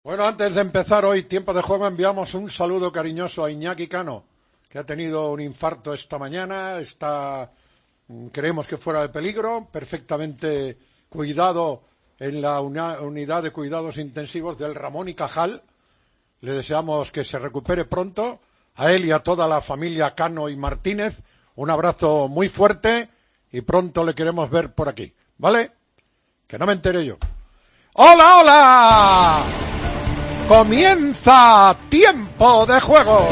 Bueno, antes de empezar hoy Tiempo de Juego, enviamos un saludo cariñoso a Iñaki Cano, que ha tenido un infarto esta mañana, creemos que fuera de peligro, perfectamente cuidado en la unidad de cuidados intensivos del Ramón y Cajal. Le deseamos que se recupere pronto, a él y a toda la familia Cano y Martínez, un abrazo muy fuerte y pronto le queremos ver por aquí, ¿vale? Que no me entere yo. ¡Hola, hola! Comienza Tiempo de Juego.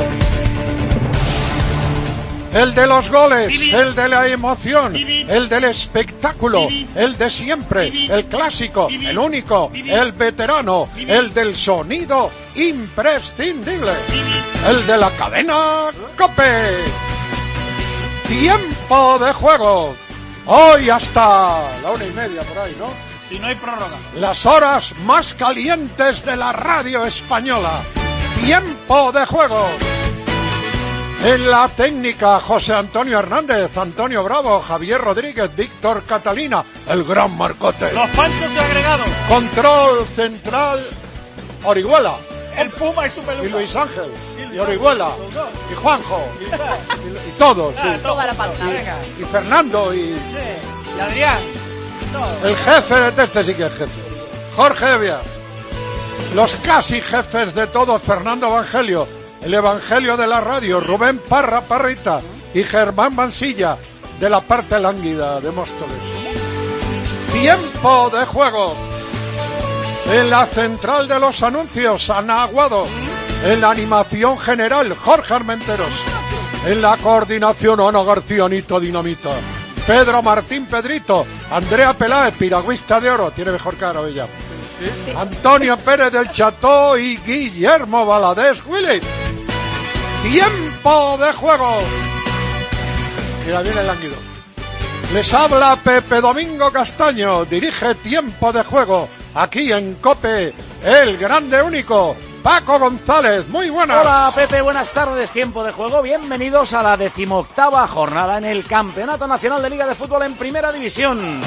El de los goles, el de la emoción, el del espectáculo, el de siempre, el clásico, el único, el veterano, el del sonido imprescindible, el de la cadena COPE. Tiempo de Juego. Hoy hasta la 1:30 por ahí, ¿no? Si no hay prórroga. Las horas más calientes de la radio española. Tiempo de Juego. En la técnica, José Antonio Hernández, Antonio Bravo, Javier Rodríguez, Víctor Catalina, el gran Marcote. Los Panchos y agregados. Control central, Orihuela. El Puma y su peluca. Y Luis Ángel. Y Orihuela. Y Juanjo. Y todos. Sí. Toda la pantalla. Y Fernando. Y Adrián. El jefe de este sí que es jefe. Jorge Evia. Los casi jefes de todo, Fernando Evangelio. El Evangelio de la radio, Rubén Parrita. Y Germán Mansilla, de la parte lánguida de Móstoles. Tiempo de Juego. En la central de los anuncios, Ana Aguado. En la animación general, Jorge Armenteros. En la coordinación, Ana García, Nito Dinamita. Pedro Martín Pedrito, Andrea Peláez, piragüista de oro, tiene mejor cara ella. Sí. Antonio Pérez del Cható y Guillermo Valadez Willy. Tiempo de Juego. Mira, viene el lánguido. Les habla Pepe Domingo Castaño, dirige Tiempo de Juego, aquí en COPE, el grande único. Paco González, muy buenas. Hola Pepe, buenas tardes, Tiempo de Juego. Bienvenidos a la 18ª jornada en el Campeonato Nacional de Liga de Fútbol en Primera División.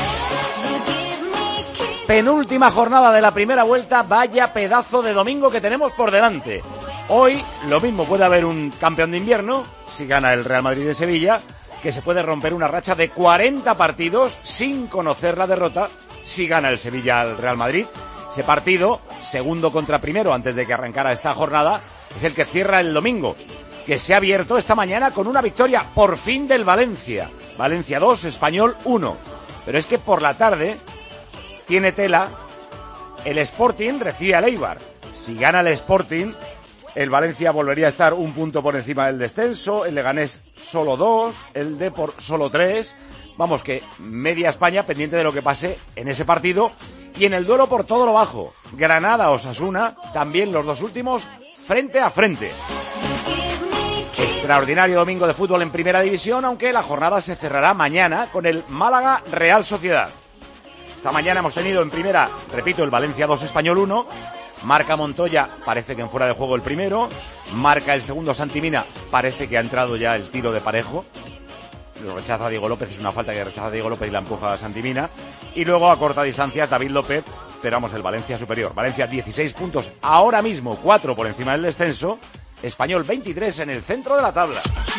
Penúltima jornada de la primera vuelta, vaya pedazo de domingo que tenemos por delante. Hoy lo mismo, puede haber un campeón de invierno, si gana el Real Madrid de Sevilla, que se puede romper una racha de 40 partidos sin conocer la derrota, si gana el Sevilla al Real Madrid. Ese partido, segundo contra primero antes de que arrancara esta jornada, es el que cierra el domingo, que se ha abierto esta mañana con una victoria por fin del Valencia. Valencia 2, Español 1. Pero es que por la tarde tiene tela, el Sporting recibe al Eibar. Si gana el Sporting, el Valencia volvería a estar un punto por encima del descenso, el Leganés solo 2, el Depor solo 3. Vamos, que media España pendiente de lo que pase en ese partido. Y en el duelo por todo lo bajo, Granada-Osasuna, también los dos últimos frente a frente. Extraordinario domingo de fútbol en Primera División, aunque la jornada se cerrará mañana con el Málaga-Real Sociedad. Esta mañana hemos tenido en primera, repito, el Valencia 2, Español 1. Marca Montoya, parece que en fuera de juego el primero. Marca el segundo Santimina, parece que ha entrado ya el tiro de Parejo. Lo rechaza Diego López, es una falta que rechaza Diego López y la empuja a Santimina. Y luego a corta distancia David López, pero vamos, el Valencia superior. Valencia 16 puntos, ahora mismo 4 por encima del descenso. Español 23 en el centro de la tabla.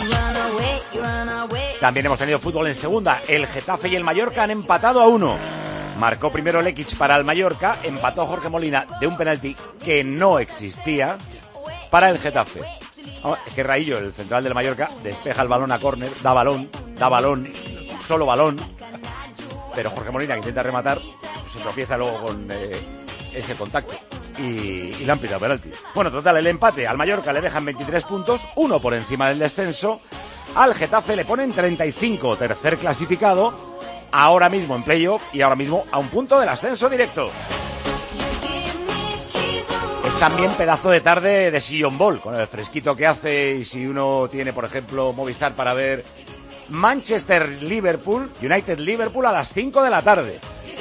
También hemos tenido fútbol en segunda. El Getafe y el Mallorca han empatado a 1. Marcó primero Lekic para el Mallorca, empató Jorge Molina de un penalti que no existía para el Getafe. Oh, es que Raillo, el central del Mallorca, despeja el balón a córner, da balón, solo balón. Pero Jorge Molina, que intenta rematar, se tropieza luego con ese contacto y le han pitado penalti. Bueno, total, el empate al Mallorca le dejan 23 puntos, 1 por encima del descenso. Al Getafe le ponen 35, tercer clasificado, ahora mismo en playoff y ahora mismo a un punto del ascenso directo. Es también pedazo de tarde de sillón ball, con el fresquito que hace, y si uno tiene, por ejemplo, Movistar para ver Manchester-Liverpool, United-Liverpool a las 5 de la tarde.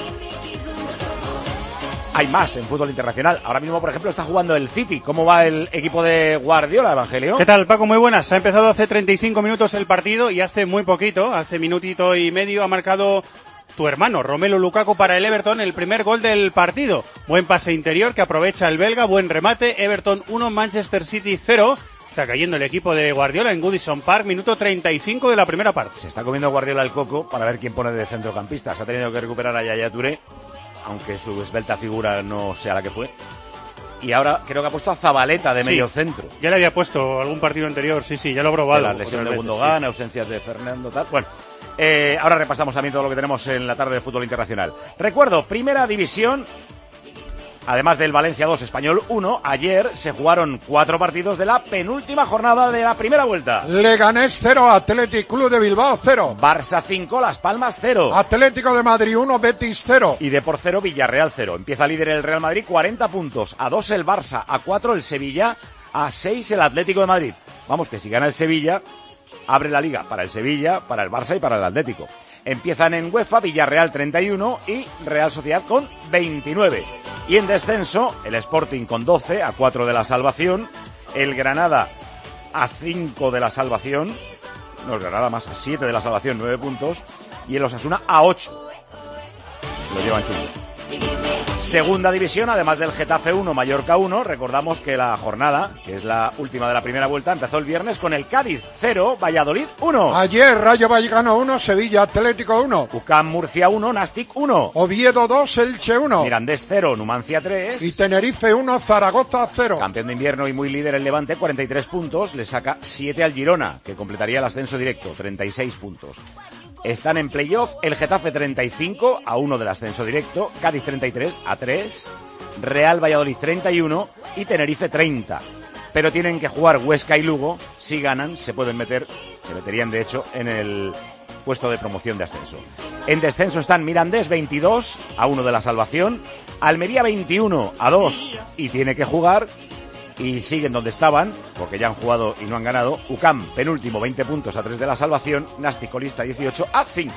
Hay más en fútbol internacional. Ahora mismo, por ejemplo, está jugando el City. ¿Cómo va el equipo de Guardiola, Evangelio? ¿Qué tal, Paco? Muy buenas. Ha empezado hace 35 minutos el partido y hace muy poquito, hace minutito y medio, ha marcado tu hermano, Romelu Lukaku, para el Everton, el primer gol del partido. Buen pase interior que aprovecha el belga, buen remate. Everton 1, Manchester City 0. Está cayendo el equipo de Guardiola en Goodison Park, minuto 35 de la primera parte. Se está comiendo Guardiola el coco para ver quién pone de centrocampista. Se ha tenido que recuperar a Yaya Touré, aunque su esbelta figura no sea la que fue. Y ahora creo que ha puesto a Zabaleta de medio centro. Ya le había puesto algún partido anterior, sí, ya lo he probado. La lesión de Gundogan, ausencias de Fernando, tal. Bueno, ahora repasamos también todo lo que tenemos en la tarde de fútbol internacional. Recuerdo, primera división, además del Valencia 2, Español 1, ayer se jugaron 4 partidos de la penúltima jornada de la primera vuelta. Leganés 0, Atlético Club de Bilbao 0. Barça 5, Las Palmas 0. Atlético de Madrid 1, Betis 0. Y de por 0, Villarreal 0. Empieza líder el Real Madrid, 40 puntos. A 2 el Barça, a 4 el Sevilla, a 6 el Atlético de Madrid. Vamos, que si gana el Sevilla, abre la liga para el Sevilla, para el Barça y para el Atlético. Empiezan en UEFA, Villarreal 31 y Real Sociedad con 29. Y en descenso, el Sporting con 12, a 4 de la salvación. El Granada a 5 de la salvación. No, el Granada más, a 7 de la salvación, 9 puntos. Y el Osasuna a 8. Lo llevan chulo. Segunda división, además del Getafe 1, Mallorca 1, recordamos que la jornada, que es la última de la primera vuelta, empezó el viernes con el Cádiz 0, Valladolid 1. Ayer Rayo Vallecano 1, Sevilla Atlético 1. UCAM Murcia 1, Nastic 1. Oviedo 2, Elche 1. Mirandés 0, Numancia 3. Y Tenerife 1, Zaragoza 0. Campeón de invierno y muy líder el Levante, 43 puntos, le saca 7 al Girona, que completaría el ascenso directo, 36 puntos. Están en playoff el Getafe 35, a 1 del ascenso directo, Cádiz 33, a 3, Real Valladolid 31 y Tenerife 30. Pero tienen que jugar Huesca y Lugo, si ganan se meterían de hecho en el puesto de promoción de ascenso. En descenso están Mirandés 22, a 1 de la salvación, Almería 21, a 2 y tiene que jugar. Y siguen donde estaban, porque ya han jugado y no han ganado. UCAM, penúltimo, 20 puntos a 3 de la salvación. Nastic, colista, 18 a 5.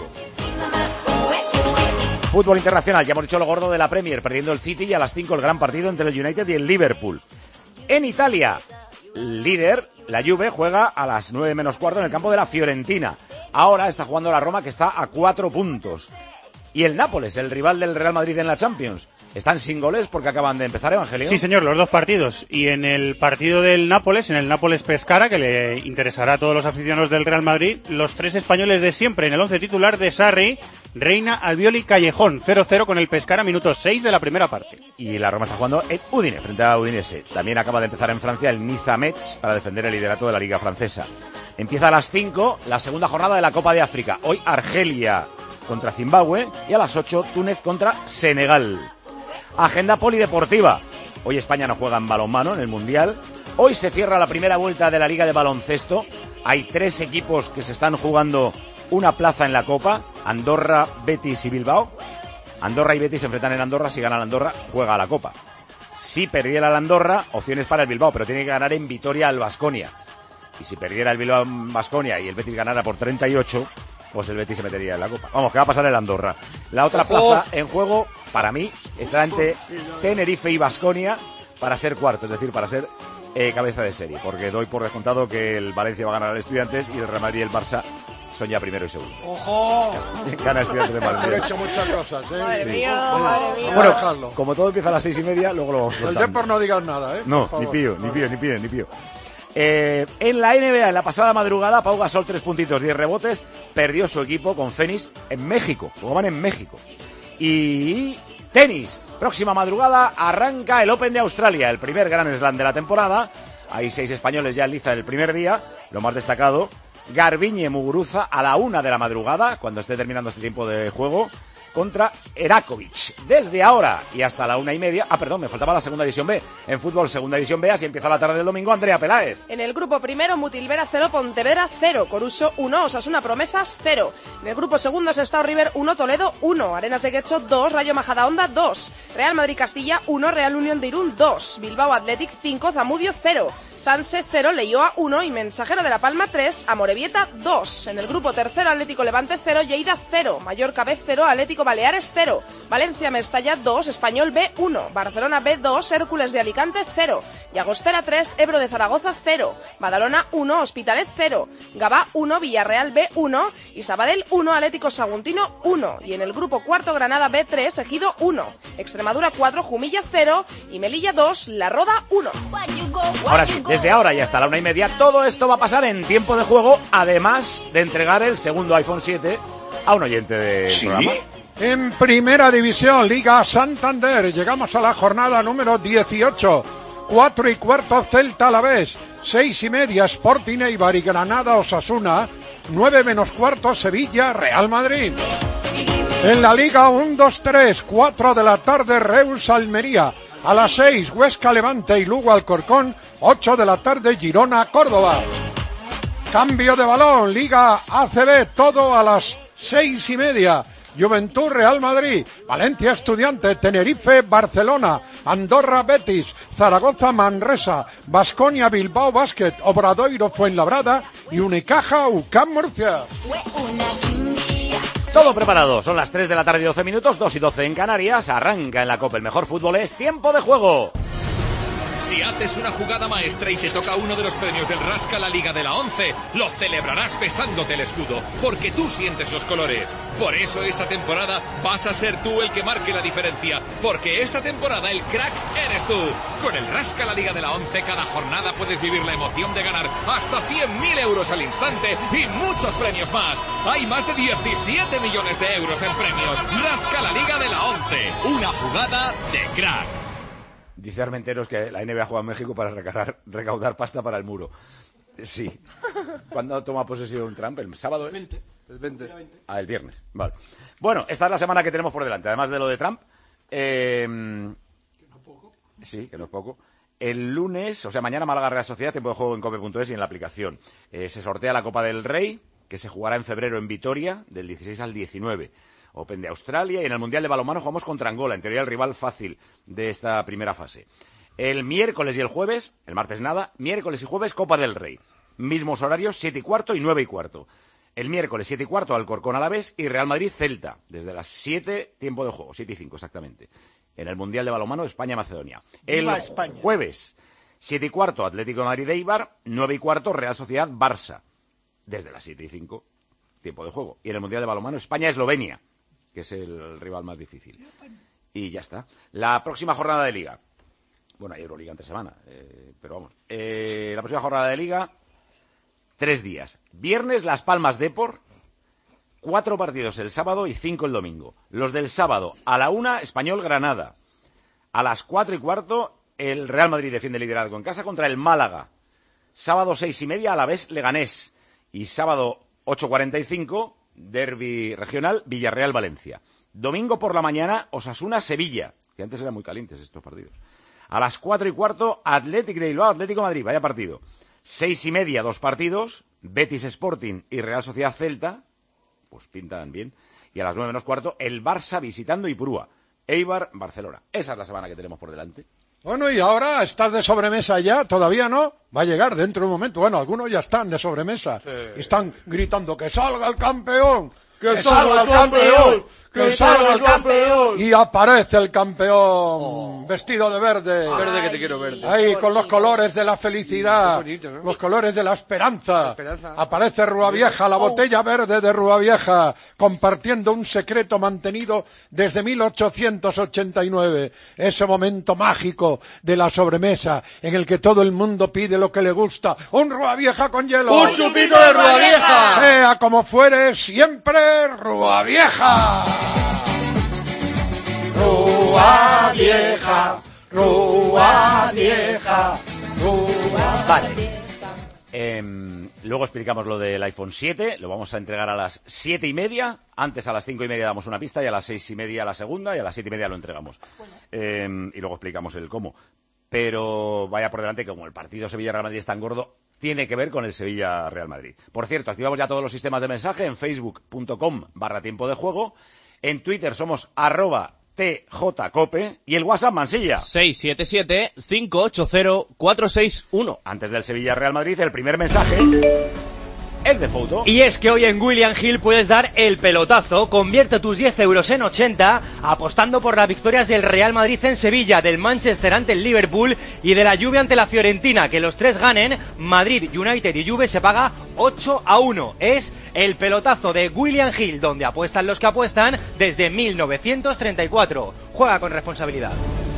Fútbol internacional, ya hemos dicho lo gordo de la Premier, perdiendo el City y a las 5 el gran partido entre el United y el Liverpool. En Italia, líder, la Juve juega a las 9 menos cuarto en el campo de la Fiorentina. Ahora está jugando la Roma, que está a 4 puntos. Y el Nápoles, el rival del Real Madrid en la Champions. Están sin goles porque acaban de empezar, Evangelio. Sí, señor, los 2 partidos. Y en el partido del Nápoles, en el Nápoles-Pescara, que le interesará a todos los aficionados del Real Madrid, los 3 españoles de siempre en el 11 titular de Sarri, Reina, Albiol y Callejón. 0-0 con el Pescara, minuto 6 de la primera parte. Y la Roma está jugando en Udine, frente a Udinese. También acaba de empezar en Francia el Niza-Metz para defender el liderato de la Liga Francesa. Empieza a las 5 la segunda jornada de la Copa de África. Hoy Argelia contra Zimbabue y a las 8 Túnez contra Senegal. Agenda polideportiva. Hoy España no juega en balonmano en el Mundial. Hoy se cierra la primera vuelta de la Liga de Baloncesto. Hay 3 equipos que se están jugando una plaza en la Copa. Andorra, Betis y Bilbao. Andorra y Betis se enfrentan en Andorra. Si gana la Andorra, juega a la Copa. Si perdiera la Andorra, opciones para el Bilbao, pero tiene que ganar en Vitoria al Baskonia. Y si perdiera el Bilbao en Baskonia y el Betis ganara por 38... pues el Betis se metería en la Copa. Vamos, que va a pasar el Andorra. La otra plaza en juego, para mí, está entre Tenerife y Baskonia para ser cuarto, es decir, para ser cabeza de serie. Porque doy por descontado que el Valencia va a ganar al Estudiantes y el Real Madrid y el Barça son ya primero y segundo. ¡Ojo! Gana Estudiantes de Madrid. Han hecho muchas cosas, ¿eh? Madre Sí. mía, madre mía. Bueno, como todo empieza a las 6:30, luego lo vamos El contando. Depor no digas nada, ¿eh? No, Por ni favor. pío. En la NBA, en la pasada madrugada, Pau Gasol 3 puntitos, 10 rebotes, perdió su equipo con Phoenix en México, jugaban en México. Y tenis, próxima madrugada arranca el Open de Australia, el primer Grand Slam de la temporada. Hay 6 españoles ya en liza el primer día, lo más destacado, Garbiñe Muguruza a la 1 de la madrugada, cuando esté terminando este tiempo de juego, contra Erakovic. Desde ahora y hasta la 1:30... me faltaba la segunda división B. En fútbol, segunda división B, así empieza la tarde del domingo, Andrea Peláez. En el grupo primero, Mutilvera 0, Pontevedra 0, Coruso 1, Osasuna Promesas 0. En el grupo segundo, Sestao River 1, Toledo 1, Arenas de Guecho 2, Rayo Majadahonda 2, Real Madrid Castilla 1, Real Unión de Irún 2, Bilbao Athletic 5, Zamudio 0, Sanse 0, Leioa 1 y Mensajero de la Palma 3, Amorebieta 2. En el grupo tercero, Atlético Levante 0, Lleida 0, Mallorca B 0, Atlético Baleares 0, Valencia Mestalla 2, Español B 1, Barcelona B 2, Hércules de Alicante 0, Llagostera 3, Ebro de Zaragoza 0, Badalona 1, Hospitalet 0, Gavá 1, Villarreal B 1 y Sabadell 1, Atlético Saguntino 1. Y en el grupo cuarto Granada B 3, Ejido 1, Extremadura 4, Jumilla 0 y Melilla 2, La Roda 1. Ahora sí, desde ahora y hasta la 1:30, todo esto va a pasar en tiempo de juego, además de entregar el segundo iPhone 7 a un oyente del programa. En Primera División, Liga Santander, llegamos a la jornada número 18. 4:15 Celta Alavés, 6:30 Sporting Eibar y Granada Osasuna, 9:15 Sevilla Real Madrid. En la Liga 1-2-3, 4 de la tarde Reus Almería, a las 6 Huesca Levante y Lugo Alcorcón, 8 de la tarde Girona Córdoba. Cambio de balón, Liga ACB, todo a las 6:30. Juventud Real Madrid, Valencia Estudiantes, Tenerife Barcelona, Andorra Betis, Zaragoza Manresa, Baskonia Bilbao Basket, Obradoiro Fuenlabrada y Unicaja UCAM Murcia. Todo preparado, son las 3 de la tarde y 12 minutos, 2:12 en Canarias, arranca en la Copa el mejor fútbol, es tiempo de juego. Si haces una jugada maestra y te toca uno de los premios del Rasca la Liga de la 11, lo celebrarás besándote el escudo, porque tú sientes los colores. Por eso esta temporada vas a ser tú el que marque la diferencia, porque esta temporada el crack eres tú. Con el Rasca la Liga de la 11 cada jornada puedes vivir la emoción de ganar hasta 100.000 euros al instante y muchos premios más. Hay más de 17 millones de euros en premios. Rasca la Liga de la 11, una jugada de crack. Dice Armenteros que la NBA juega en México para recaudar pasta para el muro. Sí. ¿Cuándo toma posesión Trump? ¿El sábado es? El 20. Ah, el viernes. Vale. Bueno, esta es la semana que tenemos por delante. Además de lo de Trump. Que no es poco. Sí, que no es poco. El lunes, o sea, mañana Málaga Real Sociedad, tiempo de juego en cope.es y en la aplicación. Se sortea la Copa del Rey, que se jugará en febrero en Vitoria, del 16 al 19. Open de Australia, y en el Mundial de Balonmano jugamos contra Angola, en teoría el rival fácil de esta primera fase. El miércoles y el jueves, el martes nada, miércoles y jueves Copa del Rey. Mismos horarios, 7:15 y 9:15. El miércoles 7:15 Alcorcón Alavés y Real Madrid Celta, desde las 7, tiempo de juego, 7:05 exactamente. En el Mundial de Balonmano España-Macedonia. El jueves, 7:15 Atlético de Madrid Eibar, 9:15 Real Sociedad Barça, desde las 7:05, tiempo de juego. Y en el Mundial de Balonmano España-Eslovenia, que es el rival más difícil. Y ya está. La próxima jornada de Liga. Bueno, hay Euroliga entre semana, pero vamos. La próxima jornada de Liga, 3 días. Viernes, Las Palmas Depor, 4 partidos el sábado y 5 el domingo. Los del sábado, a la 1, Español Granada. A las 4:15, el Real Madrid defiende liderazgo en casa contra el Málaga. Sábado, 6:30, Alavés Leganés. Y sábado, 8:45, derbi regional, Villarreal-Valencia. Domingo por la mañana, Osasuna-Sevilla, que antes eran muy calientes estos partidos. A las 4:15, Athletic de Bilbao, Atlético de Madrid, vaya partido. 6:30, 2 partidos, Betis Sporting y Real Sociedad Celta, pues pintan bien. Y a las 9:15, el Barça visitando Ipurúa, Eibar, Barcelona. Esa es la semana que tenemos por delante. Bueno, y ahora, ¿estás de sobremesa ya? ¿Todavía no? Va a llegar dentro de un momento. Bueno, algunos ya están de sobremesa. Sí. Están gritando ¡que salga el campeón! ¡Que salga el campeón! ¡Que salga el campeón! Y aparece el campeón, vestido de verde. Verde que te quiero verde. Ahí, con los colores de la felicidad, bonito, ¿no? Los colores de la esperanza. Aparece Rúa Vieja, la botella verde de Rúa Vieja, compartiendo un secreto mantenido desde 1889. Ese momento mágico de la sobremesa, en el que todo el mundo pide lo que le gusta. ¡Un Rúa Vieja con hielo! ¡Un chupito de Rúa Vieja! Sea como fuere, siempre Rúa Vieja. Rúa Vieja, Rúa Vieja, Rúa. Vale. Luego explicamos lo del iPhone 7, lo vamos a entregar a las 7:30, antes a las 5:30 damos una pista y a las 6:30 la segunda y a las 7:30 lo entregamos. Y luego explicamos el cómo. Pero vaya por delante que como el partido Sevilla-Real Madrid es tan gordo, tiene que ver con el Sevilla-Real Madrid. Por cierto, activamos ya todos los sistemas de mensaje en facebook.com/tiempo de juego. En Twitter somos @TJCope y el WhatsApp Mansilla 677-580-461. Antes del Sevilla-Real Madrid, el primer mensaje es de foto. Y es que hoy en William Hill puedes dar el pelotazo. Convierte tus 10 euros en 80 apostando por las victorias del Real Madrid en Sevilla, del Manchester ante el Liverpool y de la Juve ante la Fiorentina. Que los tres ganen, Madrid, United y Juve se paga 8-1. Es el pelotazo de William Hill, donde apuestan los que apuestan desde 1934. Juega con responsabilidad.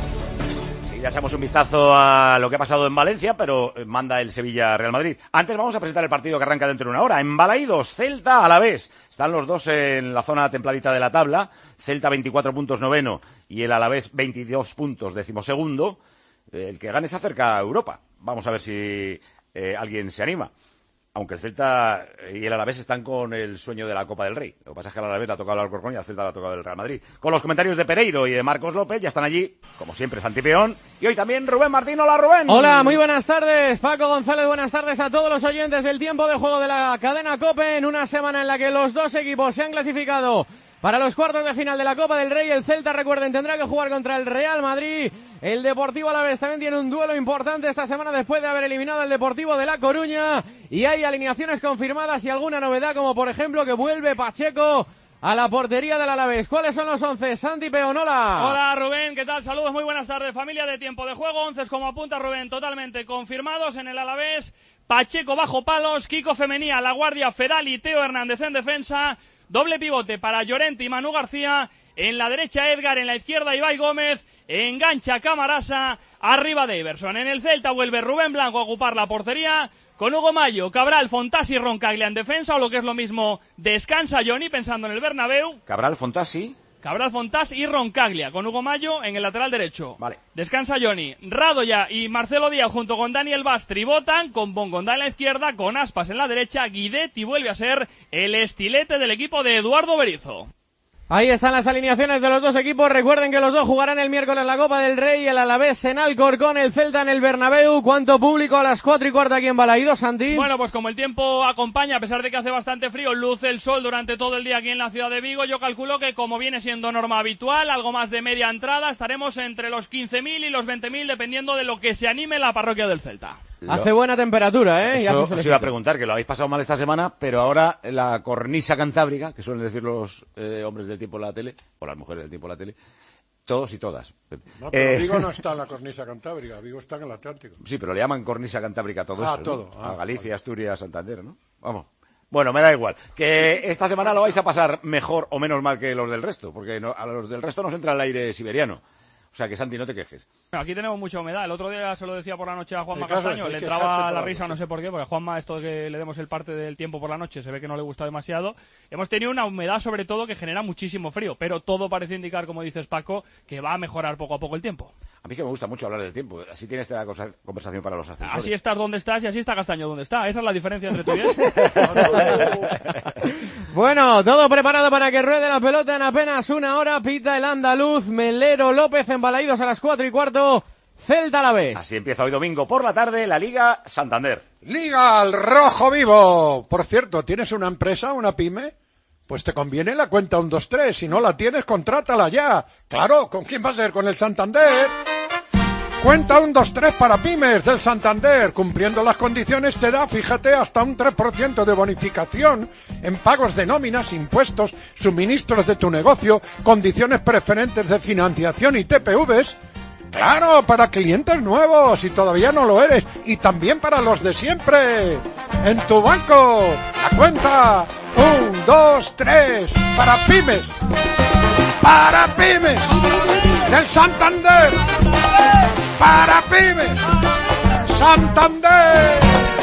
Ya echamos un vistazo a lo que ha pasado en Valencia, pero manda el Sevilla-Real Madrid. Antes vamos a presentar el partido que arranca dentro de una hora. En Balaídos, Celta Alavés. Están los dos en la zona templadita de la tabla. Celta 24 puntos noveno y el Alavés 22 puntos decimosegundo. El que gane se acerca a Europa. Vamos a ver si alguien se anima. Aunque el Celta y el Alavés están con el sueño de la Copa del Rey. Lo que pasa es que al Alavés le ha tocado el Alcorcón y al Celta le ha tocado el Real Madrid. Con los comentarios de Pereiro y de Marcos López, ya están allí, como siempre, Santi Peón. Y hoy también Rubén Martín. Hola, Rubén. Hola, muy buenas tardes, Paco González. Buenas tardes a todos los oyentes del tiempo de juego de la cadena COPE. En una semana en la que los dos equipos se han clasificado para los cuartos de final de la Copa del Rey. El Celta, recuerden, tendrá que jugar contra el Real Madrid. El Deportivo Alavés también tiene un duelo importante esta semana después de haber eliminado al Deportivo de La Coruña. Y hay alineaciones confirmadas y alguna novedad, como por ejemplo que vuelve Pacheco a la portería del Alavés. ¿Cuáles son los 11? Santi Peón, hola. Hola Rubén, ¿qué tal? Saludos, muy buenas tardes, familia de Tiempo de Juego. 11 como apunta Rubén, totalmente confirmados en el Alavés. Pacheco bajo palos, Kiko Femenía, La Guardia, Feral y Teo Hernández en defensa. Doble pivote para Llorente y Manu García. En la derecha Edgar, en la izquierda Ibai Gómez. Engancha Camarasa, arriba Daverson. En el Celta vuelve Rubén Blanco a ocupar la portería. Con Hugo Mayo, Cabral, Fontasi y Roncaglia en defensa. O lo que es lo mismo, descansa Johnny pensando en el Bernabéu. Cabral, Fontasi y Roncaglia, con Hugo Mayo en el lateral derecho. Vale. Descansa Johnny. Radoya y Marcelo Díaz junto con Daniel Bastri votan, con Bongonda en la izquierda, con Aspas en la derecha, Guidetti vuelve a ser el estilete del equipo de Eduardo Berizzo. Ahí están las alineaciones de los dos equipos. Recuerden que los dos jugarán el miércoles la Copa del Rey. El Alavés en Alcorcón, el Celta en el Bernabéu. ¿Cuánto público a las 4:15 aquí en Balaídos, Santi? Bueno, pues como el tiempo acompaña, a pesar de que hace bastante frío, luce el sol durante todo el día aquí en la ciudad de Vigo. Yo calculo que, como viene siendo norma habitual, algo más de media entrada, estaremos entre los 15.000 y los 20.000, dependiendo de lo que se anime la parroquia del Celta. Hace buena temperatura, ¿eh? Eso os iba a preguntar, que lo habéis pasado mal esta semana, pero ahora la cornisa cantábrica, que suelen decir los hombres del tiempo en la tele, o las mujeres del tiempo en la tele, todos y todas. No, pero Vigo no está en la cornisa cantábrica, Vigo está en el Atlántico. Sí, pero le llaman cornisa cantábrica a todo eso, todo. ¿no? A Galicia, Asturias, Santander, ¿no? Vamos. Bueno, me da igual. Que esta semana lo vais a pasar mejor o menos mal que los del resto, porque a los del resto nos entra el aire siberiano. O sea que, Santi, no te quejes. Bueno, aquí tenemos mucha humedad. El otro día se lo decía por la noche a Juanma Castaño. Le entraba la risa, no sé por qué, porque a Juanma esto de que le demos el parte del tiempo por la noche se ve que no le gusta demasiado. Hemos tenido una humedad, sobre todo, que genera muchísimo frío. Pero todo parece indicar, como dices, Paco, que va a mejorar poco a poco el tiempo. A mí que me gusta mucho hablar del tiempo. Así tienes esta conversación para los ascensores. Así estás donde estás y así está Castaño donde está. Esa es la diferencia entre tú y él. Bueno, todo preparado para que ruede la pelota en apenas una hora. Pita el andaluz Melero López en Balaídos a las 4:15. Celta Alavés. Así empieza hoy domingo por la tarde la Liga Santander. Liga al rojo vivo. Por cierto, ¿tienes una empresa, una pyme? Pues te conviene la cuenta 123. Si no la tienes, contrátala ya. Claro, ¿con quién va a ser? Con el Santander. Cuenta 123 para pymes del Santander. Cumpliendo las condiciones te da, fíjate, hasta un 3% de bonificación en pagos de nóminas, impuestos, suministros de tu negocio, condiciones preferentes de financiación y TPVs. Claro, para clientes nuevos, si todavía no lo eres, y también para los de siempre. En tu banco, la cuenta 1, 2, 3 para pymes. Para pymes del Santander. Para pymes Santander.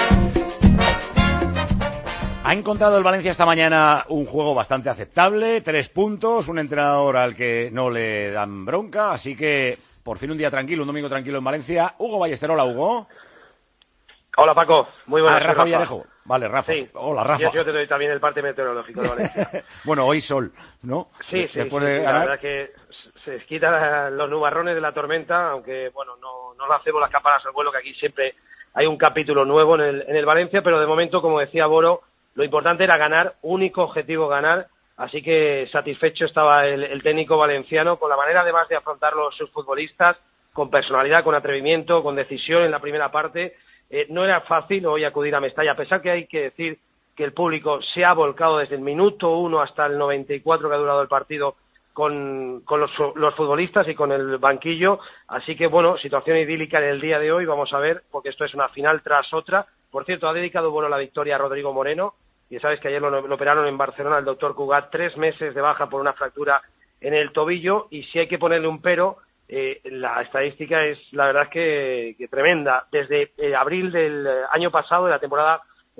Ha encontrado el Valencia esta mañana un juego bastante aceptable, 3 puntos, un entrenador al que no le dan bronca, así que por fin un día tranquilo, un domingo tranquilo en Valencia. Hugo Ballester, hola Hugo. Hola Paco, muy buenas. Rafa Villarejo. Vale, Rafa. Sí. Hola Rafa. Yo te doy también el parte meteorológico de Valencia. Bueno, hoy sol, ¿no? Sí, Después de la verdad es que se quitan los nubarrones de la tormenta, aunque bueno, no hacemos las campanas al vuelo, que aquí siempre hay un capítulo nuevo en el Valencia, pero de momento, como decía Boro, lo importante era ganar, único objetivo ganar. Así que satisfecho estaba el técnico valenciano con la manera además de afrontarlo sus futbolistas, con personalidad, con atrevimiento, con decisión en la primera parte. No era fácil hoy acudir a Mestalla, a pesar que hay que decir que el público se ha volcado desde el minuto 1 hasta el 94 que ha durado el partido con los futbolistas y con el banquillo. Así que, bueno, situación idílica en el día de hoy. Vamos a ver, porque esto es una final tras otra. Por cierto, ha dedicado la victoria a Rodrigo Moreno. Y sabes que ayer lo operaron en Barcelona el doctor Cugat, 3 meses de baja por una fractura en el tobillo. Y si hay que ponerle un pero, la estadística es, la verdad, que tremenda. Desde abril del año pasado, de la temporada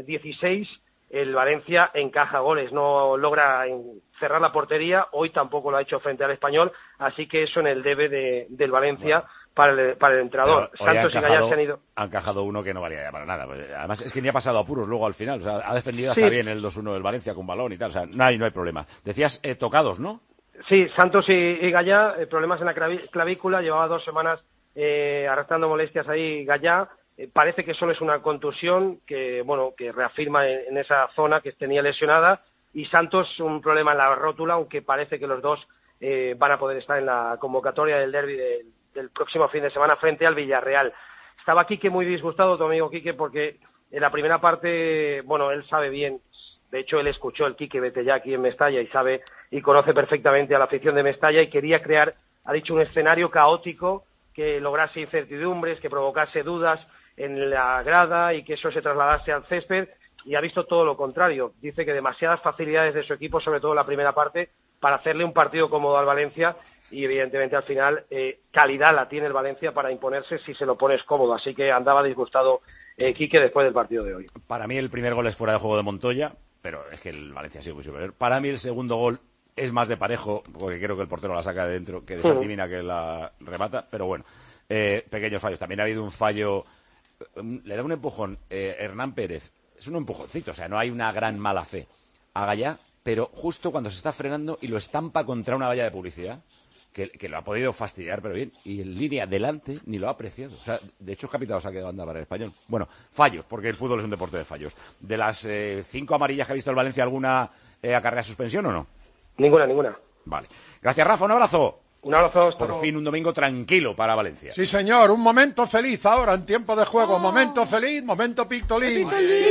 16, el Valencia encaja goles, no logra cerrar la portería, hoy tampoco lo ha hecho frente al Español, así que eso en el debe del Valencia para el entrenador. Santos y Gallá se han ido. Ha encajado uno que no valía ya para nada. Además, es que ni ha pasado apuros luego al final. O sea, ha defendido hasta bien el 2-1 del Valencia con balón y tal. O sea, no hay problema. Decías tocados, ¿no? Sí, Santos y Gallá, problemas en la clavícula, llevaba 2 semanas arrastrando molestias ahí Gallá. Parece que solo es una contusión que reafirma en esa zona que tenía lesionada, y Santos un problema en la rótula, aunque parece que los dos van a poder estar en la convocatoria del derbi del próximo fin de semana frente al Villarreal. Estaba Quique muy disgustado, tu amigo Quique, porque en la primera parte, él sabe bien, de hecho él escuchó el Quique vete ya aquí en Mestalla y sabe y conoce perfectamente a la afición de Mestalla, y quería crear, ha dicho, un escenario caótico que lograse incertidumbres, que provocase dudas en la grada y que eso se trasladase al césped, y ha visto todo lo contrario. Dice que demasiadas facilidades de su equipo, sobre todo en la primera parte, para hacerle un partido cómodo al Valencia, y evidentemente al final calidad la tiene el Valencia para imponerse si se lo pones cómodo. Así que andaba disgustado Quique después del partido de hoy. Para mí el primer gol es fuera de juego de Montoya, pero es que el Valencia ha sido muy superior. Para mí el segundo gol es más de Parejo, porque creo que el portero la saca de dentro, que de Santimina que la remata, pero bueno, pequeños fallos. También ha habido un fallo, le da un empujón Hernán Pérez, es un empujoncito, o sea, no hay una gran mala fe a Gallá, pero justo cuando se está frenando y lo estampa contra una valla de publicidad, que lo ha podido fastidiar, pero bien, y en línea delante ni lo ha apreciado. O sea, de hecho, capitado saque de banda para el Español. Bueno, fallos, porque el fútbol es un deporte de fallos. De las 5 amarillas que ha visto el Valencia, ¿alguna acarrea suspensión o no? Ninguna. Vale. Gracias, Rafa, un abrazo. Un abrazo. Por fin un domingo tranquilo para Valencia. Sí, señor, un momento feliz ahora en tiempo de juego. Momento feliz, momento Pictolín.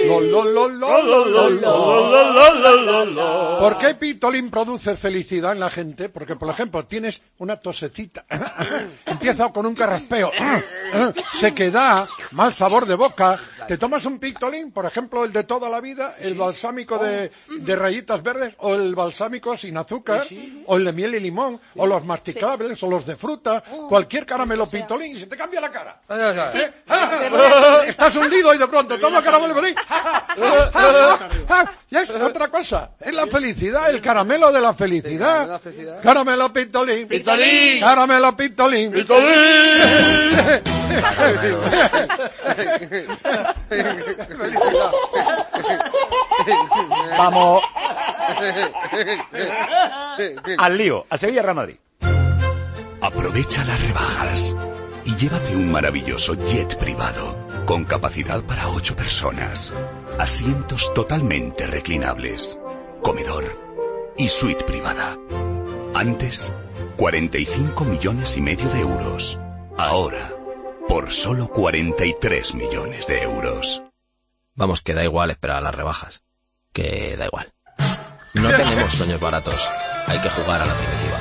¿Por qué Pictolín produce felicidad en la gente? Porque, por ejemplo, tienes una tosecita, empieza con un carraspeo, sequedad, mal sabor de boca. Te tomas un Pictolín, por ejemplo, el de toda la vida, el balsámico de rayitas verdes, o el balsámico sin azúcar, o el de miel y limón, o los masticables, o los de fruta, cualquier caramelo Pictolín, y se te cambia la cara. Estás hundido y de pronto toma caramelo Pictolín. Ya es otra cosa, es la felicidad, el caramelo de la felicidad. Caramelo Pictolín, Pictolín, caramelo Pictolín, Vamos al lío, al Sevilla Real Madrid. Aprovecha las rebajas y llévate un maravilloso jet privado con capacidad para 8 personas, asientos totalmente reclinables, comedor y suite privada. Antes, 45,5 millones de euros. Ahora, por solo 43 millones de euros. Vamos, que da igual esperar a las rebajas. Que da igual. No tenemos sueños baratos. Hay que jugar a la primitiva.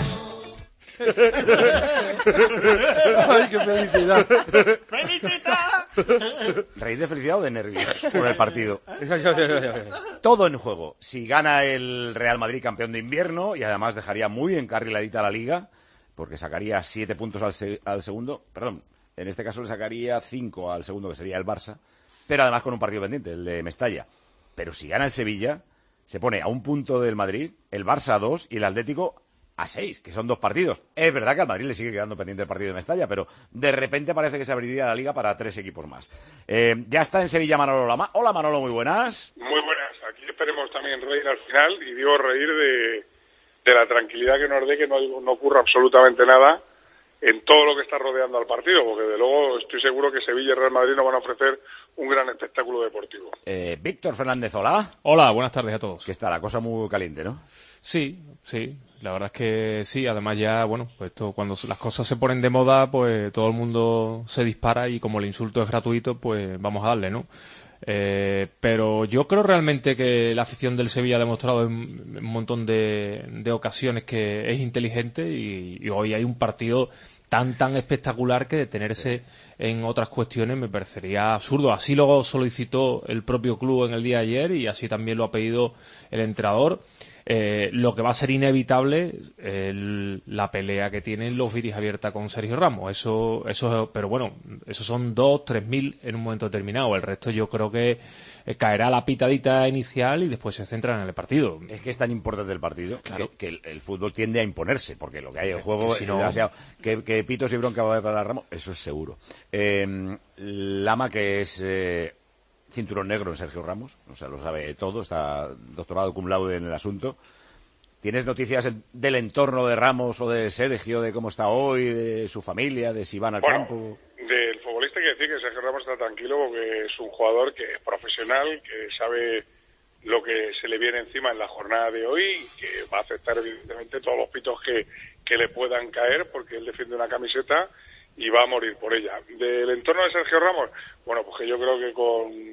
¡Ay, qué felicidad! ¡Felicidad! ¿Reís de felicidad o de nervios por el partido? Todo en juego. Si gana el Real Madrid, campeón de invierno, y además dejaría muy encarriladita la Liga, porque sacaría 7 puntos al segundo, perdón, en este caso le sacaría 5 al segundo, que sería el Barça, pero además con un partido pendiente, el de Mestalla. Pero si gana el Sevilla, se pone a 1 punto del Madrid, el Barça a 2 y el Atlético a 6, que son 2 partidos. Es verdad que al Madrid le sigue quedando pendiente el partido de Mestalla, pero de repente parece que se abriría la Liga para 3 equipos más. Ya está en Sevilla Manolo Lama. Hola Manolo, muy buenas. Muy buenas. Aquí esperemos también reír al final, y digo reír de la tranquilidad que nos dé, que no ocurra absolutamente nada en todo lo que está rodeando al partido, porque de luego estoy seguro que Sevilla y Real Madrid nos van a ofrecer un gran espectáculo deportivo. Víctor Fernández, hola. Hola, buenas tardes a todos. Que está la cosa muy caliente, ¿no? Sí, la verdad es que sí, además ya, bueno, pues esto, cuando las cosas se ponen de moda, pues todo el mundo se dispara y como el insulto es gratuito, pues vamos a darle, ¿no? Pero yo creo realmente que la afición del Sevilla ha demostrado en un montón de ocasiones que es inteligente y hoy hay un partido tan espectacular que detenerse en otras cuestiones me parecería absurdo. Así lo solicitó el propio club en el día de ayer y así también lo ha pedido el entrenador. Lo que va a ser inevitable la pelea que tienen los Viris abierta con Sergio Ramos, eso pero bueno, esos son 2-3 en un momento determinado, el resto yo creo que caerá la pitadita inicial y después se centran en el partido. Es que es tan importante el partido, claro, que el fútbol tiende a imponerse, porque lo que hay en juego si no... es demasiado. Que pitos y bronca va a haber para Ramos, eso es seguro. Lama, que es cinturón negro en Sergio Ramos, o sea, lo sabe todo, está doctorado cum laude en el asunto. ¿Tienes noticias del entorno de Ramos o de Sergio, de cómo está hoy, de su familia, de si van al campo? Del futbolista hay que decir que Sergio Ramos está tranquilo porque es un jugador que es profesional, que sabe lo que se le viene encima en la jornada de hoy, que va a aceptar evidentemente todos los pitos que le puedan caer porque él defiende una camiseta y va a morir por ella. Del entorno de Sergio Ramos, bueno, pues que yo creo que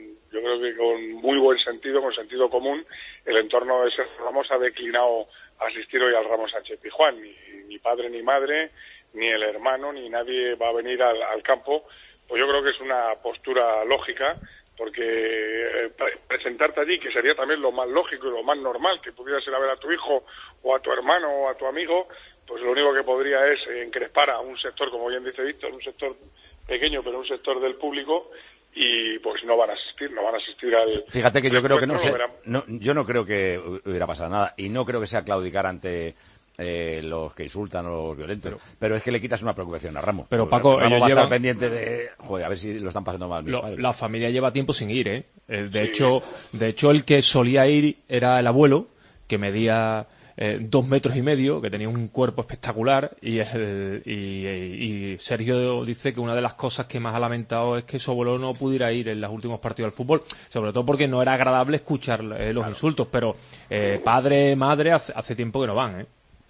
con muy buen sentido, con sentido común, el entorno de Sergio Ramos ha declinado asistir hoy al Ramos Sánchez Pizjuán. Ni padre ni madre, ni el hermano, ni nadie va a venir al campo. Pues yo creo que es una postura lógica, porque presentarte allí, que sería también lo más lógico y lo más normal, que pudieras ir a ver a tu hijo o a tu hermano o a tu amigo, pues lo único que podría es encrespar a un sector, como bien dice Víctor, un sector pequeño, pero un sector del público, y pues no van a asistir al... Fíjate que yo creo que yo no creo que hubiera pasado nada, y no creo que sea claudicar ante los que insultan o los violentos, pero es que le quitas una preocupación a Ramos. Pero Paco, Ramos va a estar pendiente de, joder, a ver si lo están pasando mal. La familia lleva tiempo sin ir, ¿eh? De hecho el que solía ir era el abuelo, que medía 2 metros y medio, que tenía un cuerpo espectacular, y Sergio dice que una de las cosas que más ha lamentado es que su abuelo no pudiera ir en los últimos partidos del fútbol, sobre todo porque no era agradable escuchar los insultos, pero padre, madre, hace tiempo que no van, ¿eh?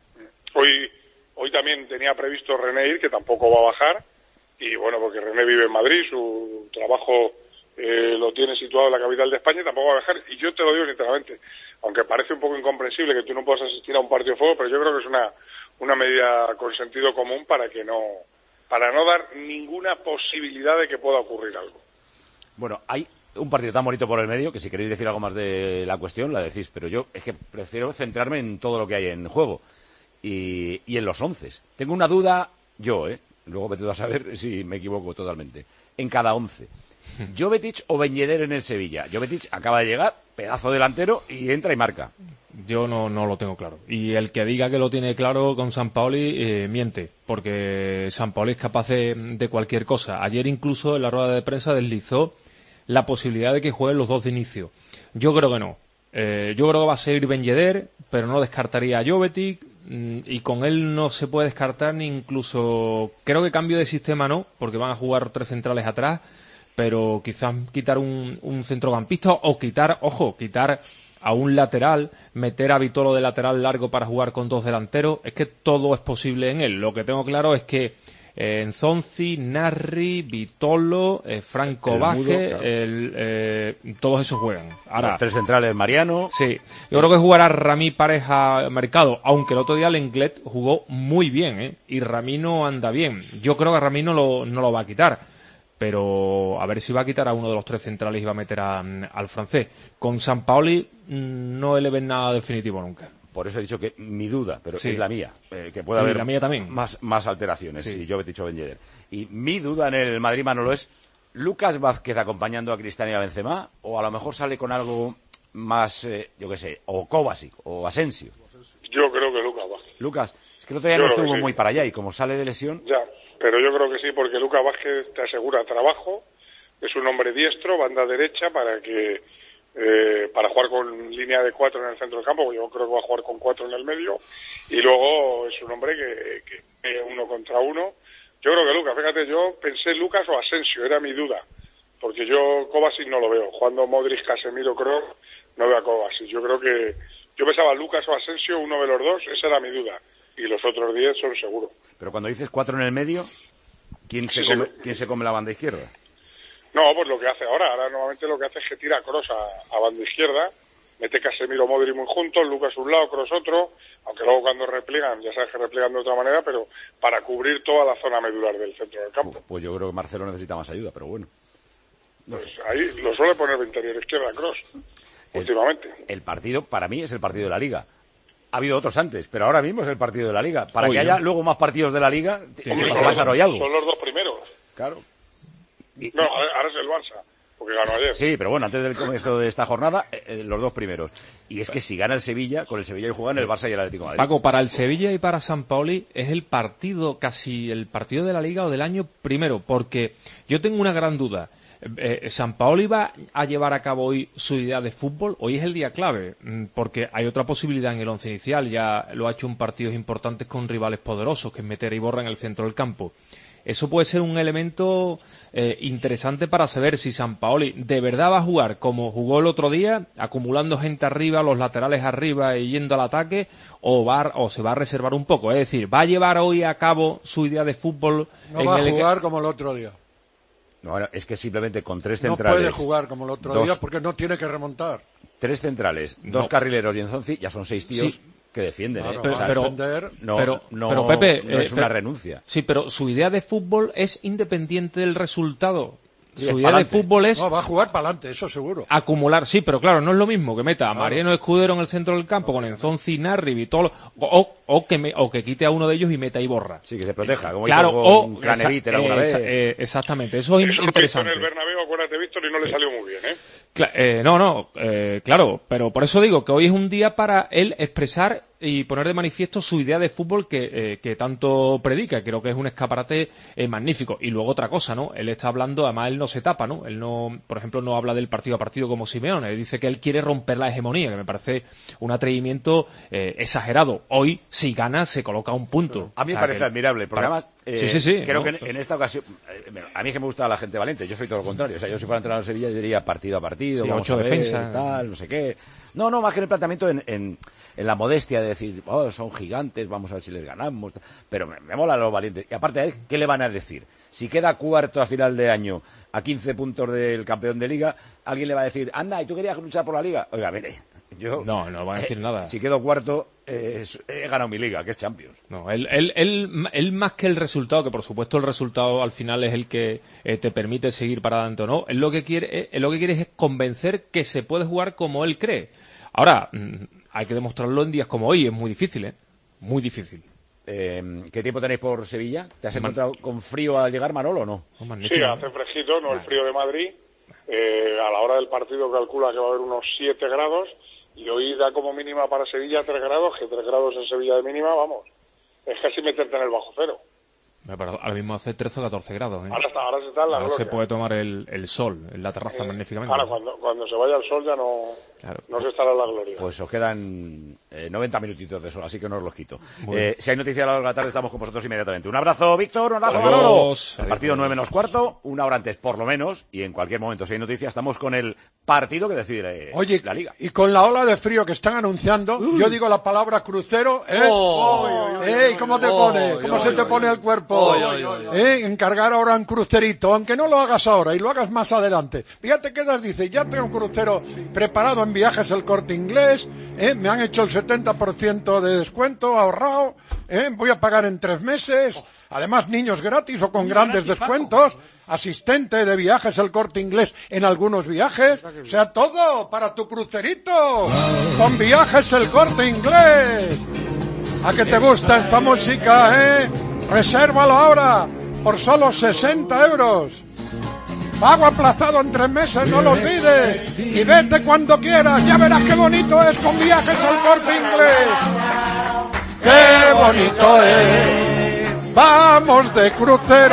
Hoy también tenía previsto René ir, que tampoco va a bajar, y bueno, porque René vive en Madrid, su trabajo lo tiene situado en la capital de España, y tampoco va a bajar, y yo te lo digo sinceramente, aunque parece un poco incomprensible que tú no puedas asistir a un partido de fútbol, pero yo creo que es una medida con sentido común para no dar ninguna posibilidad de que pueda ocurrir algo. Bueno, hay un partido tan bonito por el medio que si queréis decir algo más de la cuestión la decís, pero yo es que prefiero centrarme en todo lo que hay en juego y en los 11. Tengo una duda luego vete tú a saber si me equivoco totalmente, en cada 11. ¿Jovetic o Ben Yedder en el Sevilla? Jovetic acaba de llegar, pedazo delantero, y entra y marca. Yo no lo tengo claro. Y el que diga que lo tiene claro con Sampaoli miente, porque Sampaoli es capaz de cualquier cosa. Ayer incluso en la rueda de prensa deslizó la posibilidad de que jueguen los dos de inicio. Yo creo que no. Yo creo que va a seguir Ben Yedder, pero no descartaría a Jovetic, y con él no se puede descartar ni incluso... Creo que cambio de sistema no, porque van a jugar 3 centrales atrás, pero quizás quitar un centrocampista o quitar a un lateral, meter a Vitolo de lateral largo para jugar con 2 delanteros. Es que todo es posible en él. Lo que tengo claro es que Nzonzi, Narri, Vitolo, Franco Vázquez, todos esos juegan. Ahora, los 3 centrales, Mariano. Sí, yo creo que jugará Rami pareja Mercado, aunque el otro día Lenglet jugó muy bien, y Rami no anda bien. Yo creo que Rami no lo va a quitar, pero a ver si va a quitar a uno de los 3 centrales y va a meter al francés. Con Sampaoli no le ven nada definitivo nunca. Por eso he dicho que mi duda, pero sí, es la mía, que puede haber la mía también. más alteraciones, sí. Si yo he dicho Ben Yedder. Y mi duda en el Madrid, Manolo, es Lucas Vázquez acompañando a Cristiano y a Benzema, o a lo mejor sale con algo más, o Kovacic, o Asensio. Yo creo que Lucas Vázquez. Lucas, es que el otro día no estuvo muy para allá, y como sale de lesión... Ya, pero yo creo que sí, porque Lucas Vázquez te asegura trabajo, es un hombre diestro, banda derecha, para jugar con línea de 4 en el centro del campo, porque yo creo que va a jugar con 4 en el medio, y luego es un hombre que 1 contra 1, Yo creo que Lucas, fíjate, yo pensé Lucas o Asensio, era mi duda. Porque yo Kovacic no lo veo. Jugando Modric, Casemiro, Kroos, no veo a Kovacic. Yo creo que... Yo pensaba Lucas o Asensio, uno de los dos, esa era mi duda. Y los otros 10 son seguros. Pero cuando dices 4 en el medio, ¿quién se come la banda izquierda? No, pues lo que hace ahora. Ahora normalmente lo que hace es que tira a Kroos a banda izquierda, mete Casemiro, Modric muy juntos, Lucas un lado, Kroos otro, aunque luego cuando repliegan, ya sabes que repliegan de otra manera, pero para cubrir toda la zona medular del centro del campo. Pues yo creo que Marcelo necesita más ayuda, pero bueno. Pues ahí lo suele poner de interior izquierda Kroos, últimamente. El partido, para mí, es el partido de la Liga. Ha habido otros antes, pero ahora mismo es el partido de la Liga. Para que haya luego más partidos de la Liga, tiene que pasar hoy algo. Son los dos primeros. Claro. No, ahora es el Barça, porque ganó ayer. Sí, pero bueno, antes del comienzo de esta jornada, los dos primeros. Y es que si gana el Sevilla, con el Sevilla y juegan el Barça y el Atlético de Madrid. Paco, para el Sevilla y para Sampaoli es el partido, casi el partido de la Liga o del año primero, porque yo tengo una gran duda. ¿Sampaoli va a llevar a cabo hoy su idea de fútbol? Hoy es el día clave, porque hay otra posibilidad en el once inicial. Ya lo ha hecho en partidos importantes con rivales poderosos, que es meter a Iborra en el centro del campo. Eso puede ser un elemento interesante para saber si Sampaoli de verdad va a jugar como jugó el otro día, acumulando gente arriba, los laterales arriba y yendo al ataque, o se va a reservar un poco. Es decir, ¿va a llevar hoy a cabo su idea de fútbol? No va a jugar como el otro día. No, es que simplemente con 3 centrales... No puede jugar como el otro día porque no tiene que remontar. 3 centrales, 2 carrileros y Enzonzi, ya son 6 tíos que defienden. Claro, pero Pepe, no es una renuncia. Sí, pero su idea de fútbol es independiente del resultado. Su idea de fútbol es... No, va a jugar para adelante, eso seguro. Acumular, sí, pero claro, no es lo mismo que meta a Mariano Escudero en el centro del campo con Enzonzi, Narri, Vitolo, o que quite a uno de ellos y meta a Iborra. Sí, que se proteja, como claro, hizo con Craneviter alguna vez. Exactamente, eso es interesante. En el Bernabéu, acuérdate, Víctor, y no le salió muy bien, ¿eh? Claro, pero por eso digo que hoy es un día para él expresar y poner de manifiesto su idea de fútbol que tanto predica. Creo que es un escaparate magnífico. Y luego otra cosa, ¿no? Él está hablando, además él no se tapa, ¿no? Él no, por ejemplo, no habla del partido a partido como Simeone. Él dice que él quiere romper la hegemonía, que me parece un atrevimiento exagerado. Hoy, si gana, se coloca un punto. A mí me parece admirable, porque además creo que en esta ocasión, a mí es que me gusta la gente valiente, yo soy todo lo contrario. O sea, yo si fuera entrenador de Sevilla, yo diría partido a partido, sí, vamos 8 a ver, defensas, tal, no sé qué. No, más que en el planteamiento en la modestia de decir, son gigantes, vamos a ver si les ganamos. Pero me mola los valientes. Y aparte de él, ¿qué le van a decir? Si queda cuarto a final de año, a 15 puntos del campeón de Liga, alguien le va a decir, anda, ¿y tú querías luchar por la Liga? Oiga, mire, yo... No va a decir nada. Si quedo cuarto, he ganado mi Liga, que es Champions. No, él más que el resultado, que por supuesto el resultado al final es el que te permite seguir para adelante o no, él lo que quiere es convencer que se puede jugar como él cree. Ahora, hay que demostrarlo en días como hoy, es muy difícil, muy difícil. ¿Qué tiempo tenéis por Sevilla? ¿Te has encontrado con frío al llegar, Manolo, o no? Sí, hace fresquito, no el frío de Madrid. A la hora del partido calcula que va a haber unos 7 grados y hoy da como mínima para Sevilla 3 grados, que 3 grados en Sevilla de mínima, vamos, es casi meterte en el bajo cero. Pero ahora mismo hace 13 o 14 grados. Ahora se está en la gloria. Se puede tomar el sol en la terraza magníficamente. Ahora, cuando se vaya el sol ya no se estará en la gloria. Pues os quedan 90 minutitos de sol, así que no os los quito. Si hay noticia a la hora de la tarde, estamos con vosotros inmediatamente. Un abrazo, Víctor, un abrazo, Manolo. El partido 9 menos cuarto, una hora antes por lo menos, y en cualquier momento, si hay noticia, estamos con el partido que decide la Liga. Y con la ola de frío que están anunciando, yo digo la palabra crucero, ¿cómo te pone? ¿Cómo se te pone el cuerpo? Encargar ahora un crucerito, aunque no lo hagas ahora y lo hagas más adelante. Fíjate que dice, ya tengo un crucero preparado en Viajes El Corte Inglés, me han hecho el 70% de descuento, ahorrado, voy a pagar en 3 meses, además niños gratis o con grandes descuentos, asistente de Viajes El Corte Inglés en algunos viajes, o sea, todo para tu crucerito, con Viajes El Corte Inglés. ¿A qué te gusta esta música, Resérvalo ahora por solo 60 euros. Pago aplazado en 3 meses, no lo olvides. Y vete cuando quieras, ya verás qué bonito es con Viajes El Corte Inglés. ¡Qué bonito es! Vamos de crucero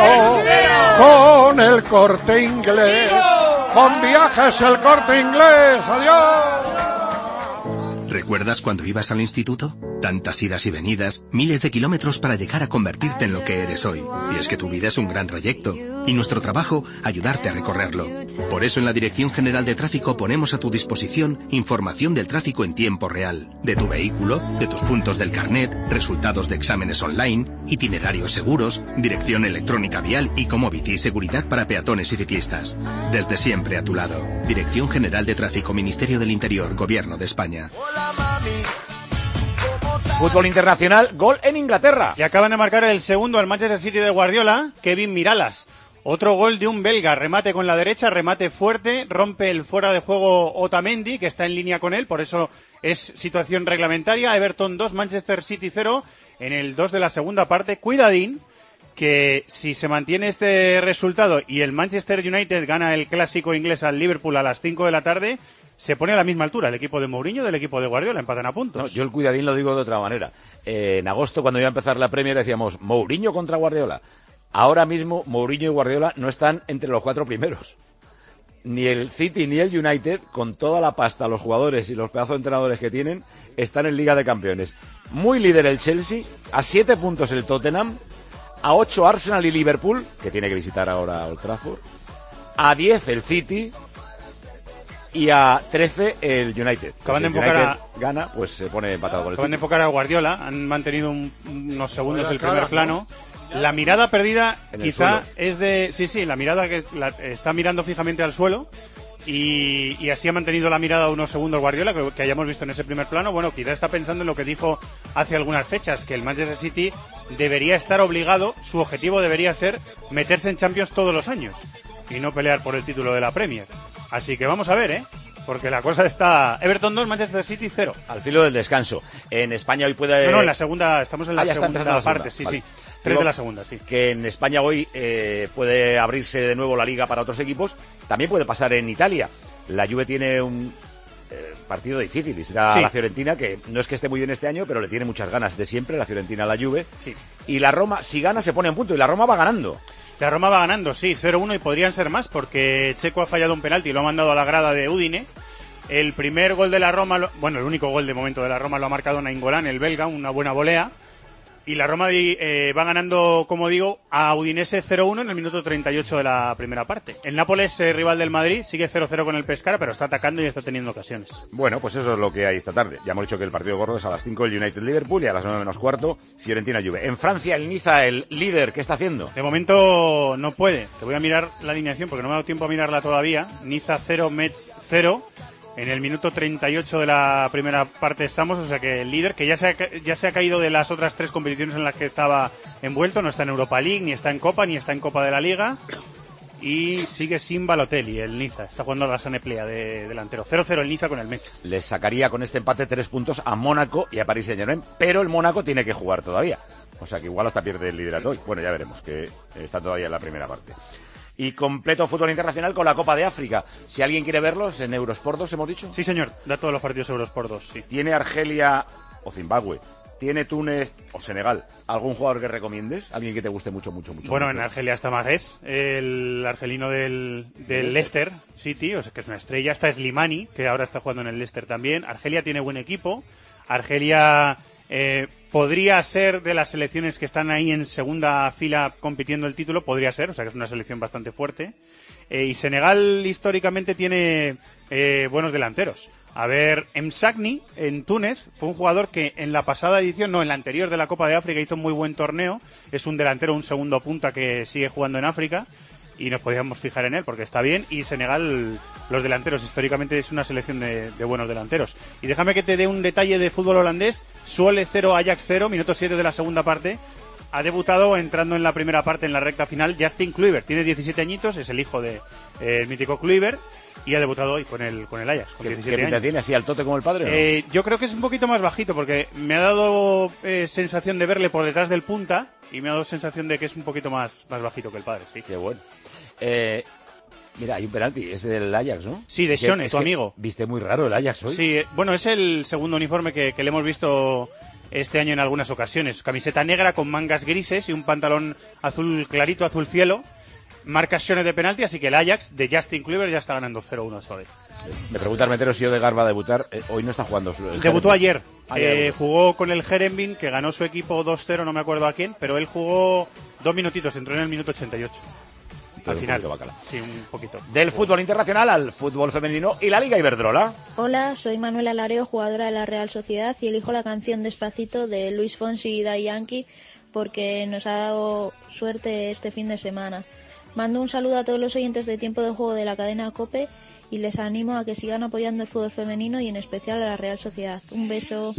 con El Corte Inglés. Con Viajes El Corte Inglés. ¡Adiós! ¿Recuerdas cuando ibas al instituto? Tantas idas y venidas, miles de kilómetros para llegar a convertirte en lo que eres hoy. Y es que tu vida es un gran trayecto. Y nuestro trabajo, ayudarte a recorrerlo. Por eso en la Dirección General de Tráfico ponemos a tu disposición información del tráfico en tiempo real. De tu vehículo, de tus puntos del carnet, resultados de exámenes online, itinerarios seguros, dirección electrónica vial y como bici y seguridad para peatones y ciclistas. Desde siempre a tu lado. Dirección General de Tráfico, Ministerio del Interior, Gobierno de España. Fútbol internacional, gol en Inglaterra. Y acaban de marcar el segundo al Manchester City de Guardiola, Kevin Miralas. Otro gol de un belga, remate con la derecha, remate fuerte, rompe el fuera de juego Otamendi, que está en línea con él, por eso es situación reglamentaria. Everton 2, Manchester City 0, en el 2 de la segunda parte. Cuidadín, que si se mantiene este resultado y el Manchester United gana el clásico inglés al Liverpool a las 5 de la tarde, se pone a la misma altura el equipo de Mourinho del equipo de Guardiola, empatan a puntos. No, yo el cuidadín lo digo de otra manera. En agosto, cuando iba a empezar la Premier, decíamos Mourinho contra Guardiola. Ahora mismo Mourinho y Guardiola no están entre los 4 primeros. Ni el City ni el United, con toda la pasta, los jugadores y los pedazos de entrenadores que tienen, están en Liga de Campeones. Muy líder el Chelsea, a 7 puntos el Tottenham, a 8 Arsenal y Liverpool, que tiene que visitar ahora Old Trafford, a 10 el City y a 13 el United. Acaban de enfocar gana, pues se pone empatado con el Acaban de enfocar a Guardiola, han mantenido unos segundos el primer plano. La mirada perdida quizá es de... Sí, la mirada que está mirando fijamente al suelo y así ha mantenido la mirada unos segundos Guardiola, que hayamos visto en ese primer plano. Bueno, quizá está pensando en lo que dijo hace algunas fechas, que el Manchester City debería estar obligado, su objetivo debería ser meterse en Champions todos los años y no pelear por el título de la Premier. Así que vamos a ver, porque la cosa está... Everton 2, Manchester City 0. Al filo del descanso. En España hoy puede... No, en la segunda, estamos en la segunda parte, sí, vale. Sí. 3 de la segunda, sí. Que en España hoy puede abrirse de nuevo la Liga para otros equipos. También puede pasar en Italia. La Juve tiene un partido difícil y será la Fiorentina, que no es que esté muy bien este año, pero le tiene muchas ganas de siempre, la Fiorentina a la Juve. Sí. Y la Roma, si gana, se pone en punto. Y la Roma va ganando. La Roma va ganando, sí, 0-1 y podrían ser más porque Checo ha fallado un penalti y lo ha mandado a la grada de Udine. El primer gol de la Roma, el único gol de momento de la Roma lo ha marcado Nainggolan, el belga, una buena volea. Y la Roma va ganando, como digo, a Udinese 0-1 en el minuto 38 de la primera parte. El Nápoles, rival del Madrid, sigue 0-0 con el Pescara, pero está atacando y está teniendo ocasiones. Bueno, pues eso es lo que hay esta tarde. Ya hemos dicho que el partido gordo es a las 5 el United-Liverpool y a las 9 menos cuarto Fiorentina-Juve. En Francia, el Niza, el líder, ¿qué está haciendo? De momento no puede. Te voy a mirar la alineación porque no me ha dado tiempo a mirarla todavía. Niza 0, Metz 0. En el minuto 38 de la primera parte estamos, o sea que el líder, que ya se ha caído de las otras 3 competiciones en las que estaba envuelto, no está en Europa League, ni está en Copa, ni está en Copa de la Liga, y sigue sin Balotelli, el Niza, está jugando a la Saneplea de delantero. 0-0 el Niza con el Metz. Le sacaría con este empate 3 puntos a Mónaco y a Paris Saint-Germain, pero el Mónaco tiene que jugar todavía, o sea que igual hasta pierde el liderato hoy. Bueno, ya veremos, que está todavía en la primera parte. Y completo fútbol internacional con la Copa de África. Si alguien quiere verlos, en Eurosport 2 hemos dicho. Sí, señor, da todos los partidos Eurosport 2, sí. ¿Tiene Argelia o Zimbabue? ¿Tiene Túnez o Senegal? ¿Algún jugador que recomiendes? ¿Alguien que te guste mucho? Bueno, en Argelia está Mahrez, el argelino del Leicester City, o sea que es una estrella. Está Slimani, que ahora está jugando en el Leicester también. Argelia tiene buen equipo. Argelia podría ser de las selecciones que están ahí en segunda fila compitiendo el título, podría ser, o sea que es una selección bastante fuerte. Y Senegal históricamente tiene buenos delanteros. A ver, Msakni en Túnez fue un jugador que en la pasada edición, no, en la anterior de la Copa de África hizo un muy buen torneo. Es un delantero, un segundo punta que sigue jugando en África y nos podíamos fijar en él porque está bien. Y Senegal, los delanteros, históricamente es una selección de buenos delanteros. Y déjame que te dé un detalle de fútbol holandés. Suole 0, Ajax 0, minuto 7 de la segunda parte. Ha debutado entrando en la primera parte en la recta final Justin Kluivert. Tiene 17 añitos, es el hijo de el mítico Kluivert. Y ha debutado hoy con el Ajax. Con ¿Qué pinta tiene? ¿Así al tote como el padre? ¿No? Yo creo que es un poquito más bajito porque me ha dado sensación de verle por detrás del punta y me ha dado sensación de que es un poquito más bajito que el padre. Sí. Qué bueno. Mira, hay un penalti, es del Ajax, ¿no? Sí, de Shone, tu amigo. Viste muy raro el Ajax hoy. Sí, bueno, es el segundo uniforme que le hemos visto este año en algunas ocasiones. Camiseta negra con mangas grises y un pantalón azul clarito, azul cielo. marca acciones de penalti, así que el Ajax de Justin Kluivert ya está ganando 0-1 esta vez. Me pregunta Armentero si Odegaard va a debutar. Hoy no está jugando. Debutó ayer. Jugó con el Heerenveen, que ganó su equipo 2-0, no me acuerdo a quién, pero él jugó 2 minutitos, entró en el minuto 88. Al final, sí, un poquito. Del fútbol internacional al fútbol femenino y la Liga Iberdrola. Hola, soy Manuela Lareo, jugadora de la Real Sociedad, y elijo la canción Despacito de Luis Fonsi y Daddy Yankee porque nos ha dado suerte este fin de semana. Mando un saludo a todos los oyentes de Tiempo de Juego de la cadena COPE y les animo a que sigan apoyando el fútbol femenino y en especial a la Real Sociedad. Un beso.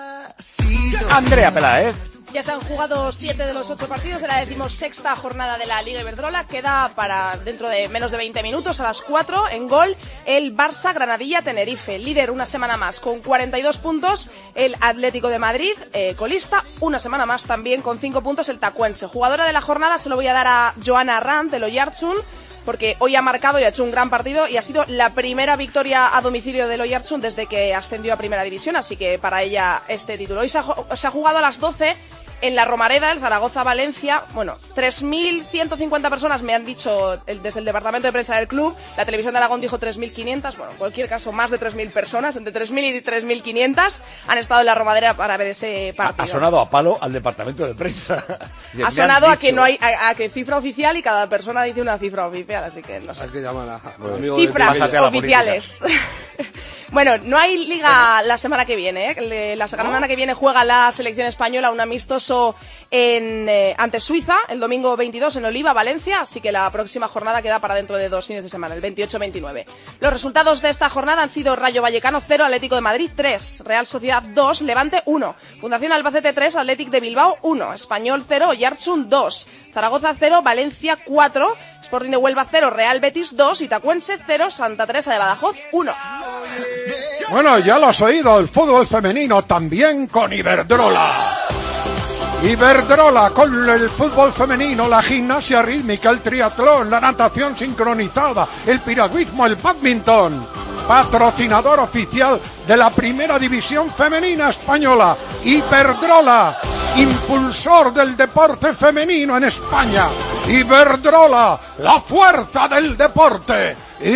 Andrea Peláez. Ya se han jugado 7 de los 8 partidos de la 16ª jornada de la Liga Iberdrola. Queda para dentro de menos de 20 minutos, a las 4, en gol, el Barça Granadilla-Tenerife. Líder una semana más con 42 puntos, el Atlético de Madrid, colista, una semana más también con 5 puntos el Tacuense. Jugadora de la jornada se lo voy a dar a Johanna Arranz de Oiartzun, porque hoy ha marcado y ha hecho un gran partido y ha sido la primera victoria a domicilio del Oiartzun desde que ascendió a Primera División, así que para ella este título. Hoy se ha jugado a las 12 en la Romareda, el Zaragoza-Valencia. Bueno, 3.150 personas me han dicho desde el departamento de prensa del club. La televisión de Aragón dijo 3.500. Bueno, en cualquier caso, más de 3.000 personas, entre 3.000 y 3.500, han estado en la Romareda para ver ese partido. Ha sonado a palo al departamento de prensa. Ha sonado a que no hay, a que cifra oficial, y cada persona dice una cifra oficial, así que no sé. Hay que llamar a cifras oficiales. Bueno, no hay liga la semana que viene, ¿eh? La semana que viene juega la selección española un amistoso ante Suiza, el domingo 22 en Oliva, Valencia, así que la próxima jornada queda para dentro de 2 fines de semana, el 28-29. Los resultados de esta jornada han sido Rayo Vallecano 0, Atlético de Madrid 3, Real Sociedad 2, Levante 1, Fundación Albacete 3, Athletic de Bilbao 1, Español 0, Oiartzun 2, Zaragoza 0, Valencia 4, Sporting de Huelva 0, Real Betis 2, Itacuense 0, Santa Teresa de Badajoz 1. Bueno, ya lo has oído, el fútbol femenino también con Iberdrola. Iberdrola con el fútbol femenino, la gimnasia rítmica, el triatlón, la natación sincronizada, el piragüismo, el bádminton. Patrocinador oficial de la Primera División Femenina Española. Iberdrola, impulsor del deporte femenino en España. Iberdrola, la fuerza del deporte.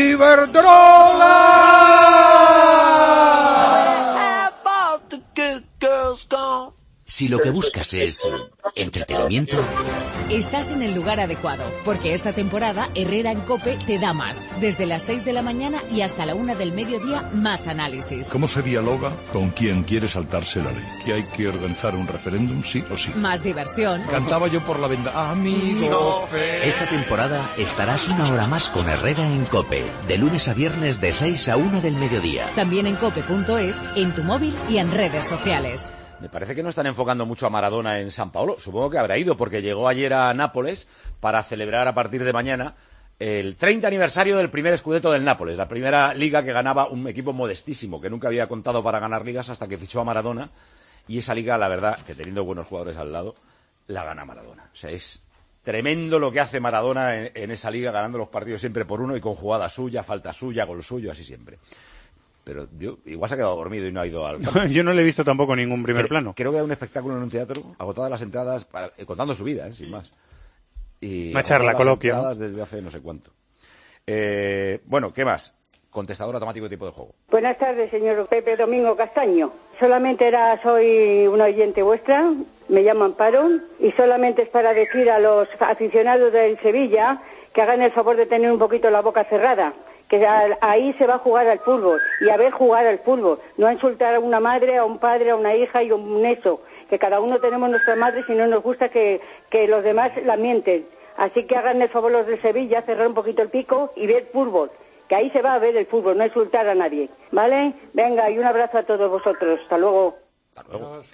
Iberdrola. Si lo que buscas es entretenimiento, estás en el lugar adecuado, porque esta temporada Herrera en COPE te da más. Desde las 6 de la mañana y hasta la 1 del mediodía, más análisis. ¿Cómo se dialoga con quien quiere saltarse la ley? ¿Que hay que organizar un referéndum, sí o sí? Más diversión. Cantaba yo por la venda, amigo. Esta temporada estarás una hora más con Herrera en COPE, de lunes a viernes de 6 a 1 del mediodía. También en cope.es, en tu móvil y en redes sociales. Me parece que no están enfocando mucho a Maradona en San Paolo. Supongo que habrá ido, porque llegó ayer a Nápoles para celebrar a partir de mañana el 30 aniversario del primer Scudetto del Nápoles, la primera liga que ganaba un equipo modestísimo, que nunca había contado para ganar ligas hasta que fichó a Maradona. Y esa liga, la verdad, que teniendo buenos jugadores al lado, la gana Maradona. O sea, es tremendo lo que hace Maradona en esa liga, ganando los partidos siempre por uno y con jugada suya, falta suya, gol suyo, así siempre. Pero yo igual se ha quedado dormido y no ha ido al campo. Yo no le he visto tampoco ningún primer plano. Creo que da un espectáculo en un teatro, agotadas las entradas, contando su vida, sin más. Y una charla, coloquio. Desde hace no sé cuánto. Bueno, ¿qué más? Contestador automático de Tiempo de Juego. Buenas tardes, señor Pepe Domingo Castaño. Solamente soy una oyente vuestra, me llamo Amparo, y solamente es para decir a los aficionados del Sevilla que hagan el favor de tener un poquito la boca cerrada. Que ahí se va a jugar al fútbol, y a ver jugar al fútbol, no a insultar a una madre, a un padre, a una hija y un eso, que cada uno tenemos nuestra madre, si no nos gusta que los demás la mienten. Así que hagan el favor los de Sevilla, cerrar un poquito el pico y ver fútbol, que ahí se va a ver el fútbol, no insultar a nadie, ¿vale? Venga, y un abrazo a todos vosotros, hasta luego. Hasta luego.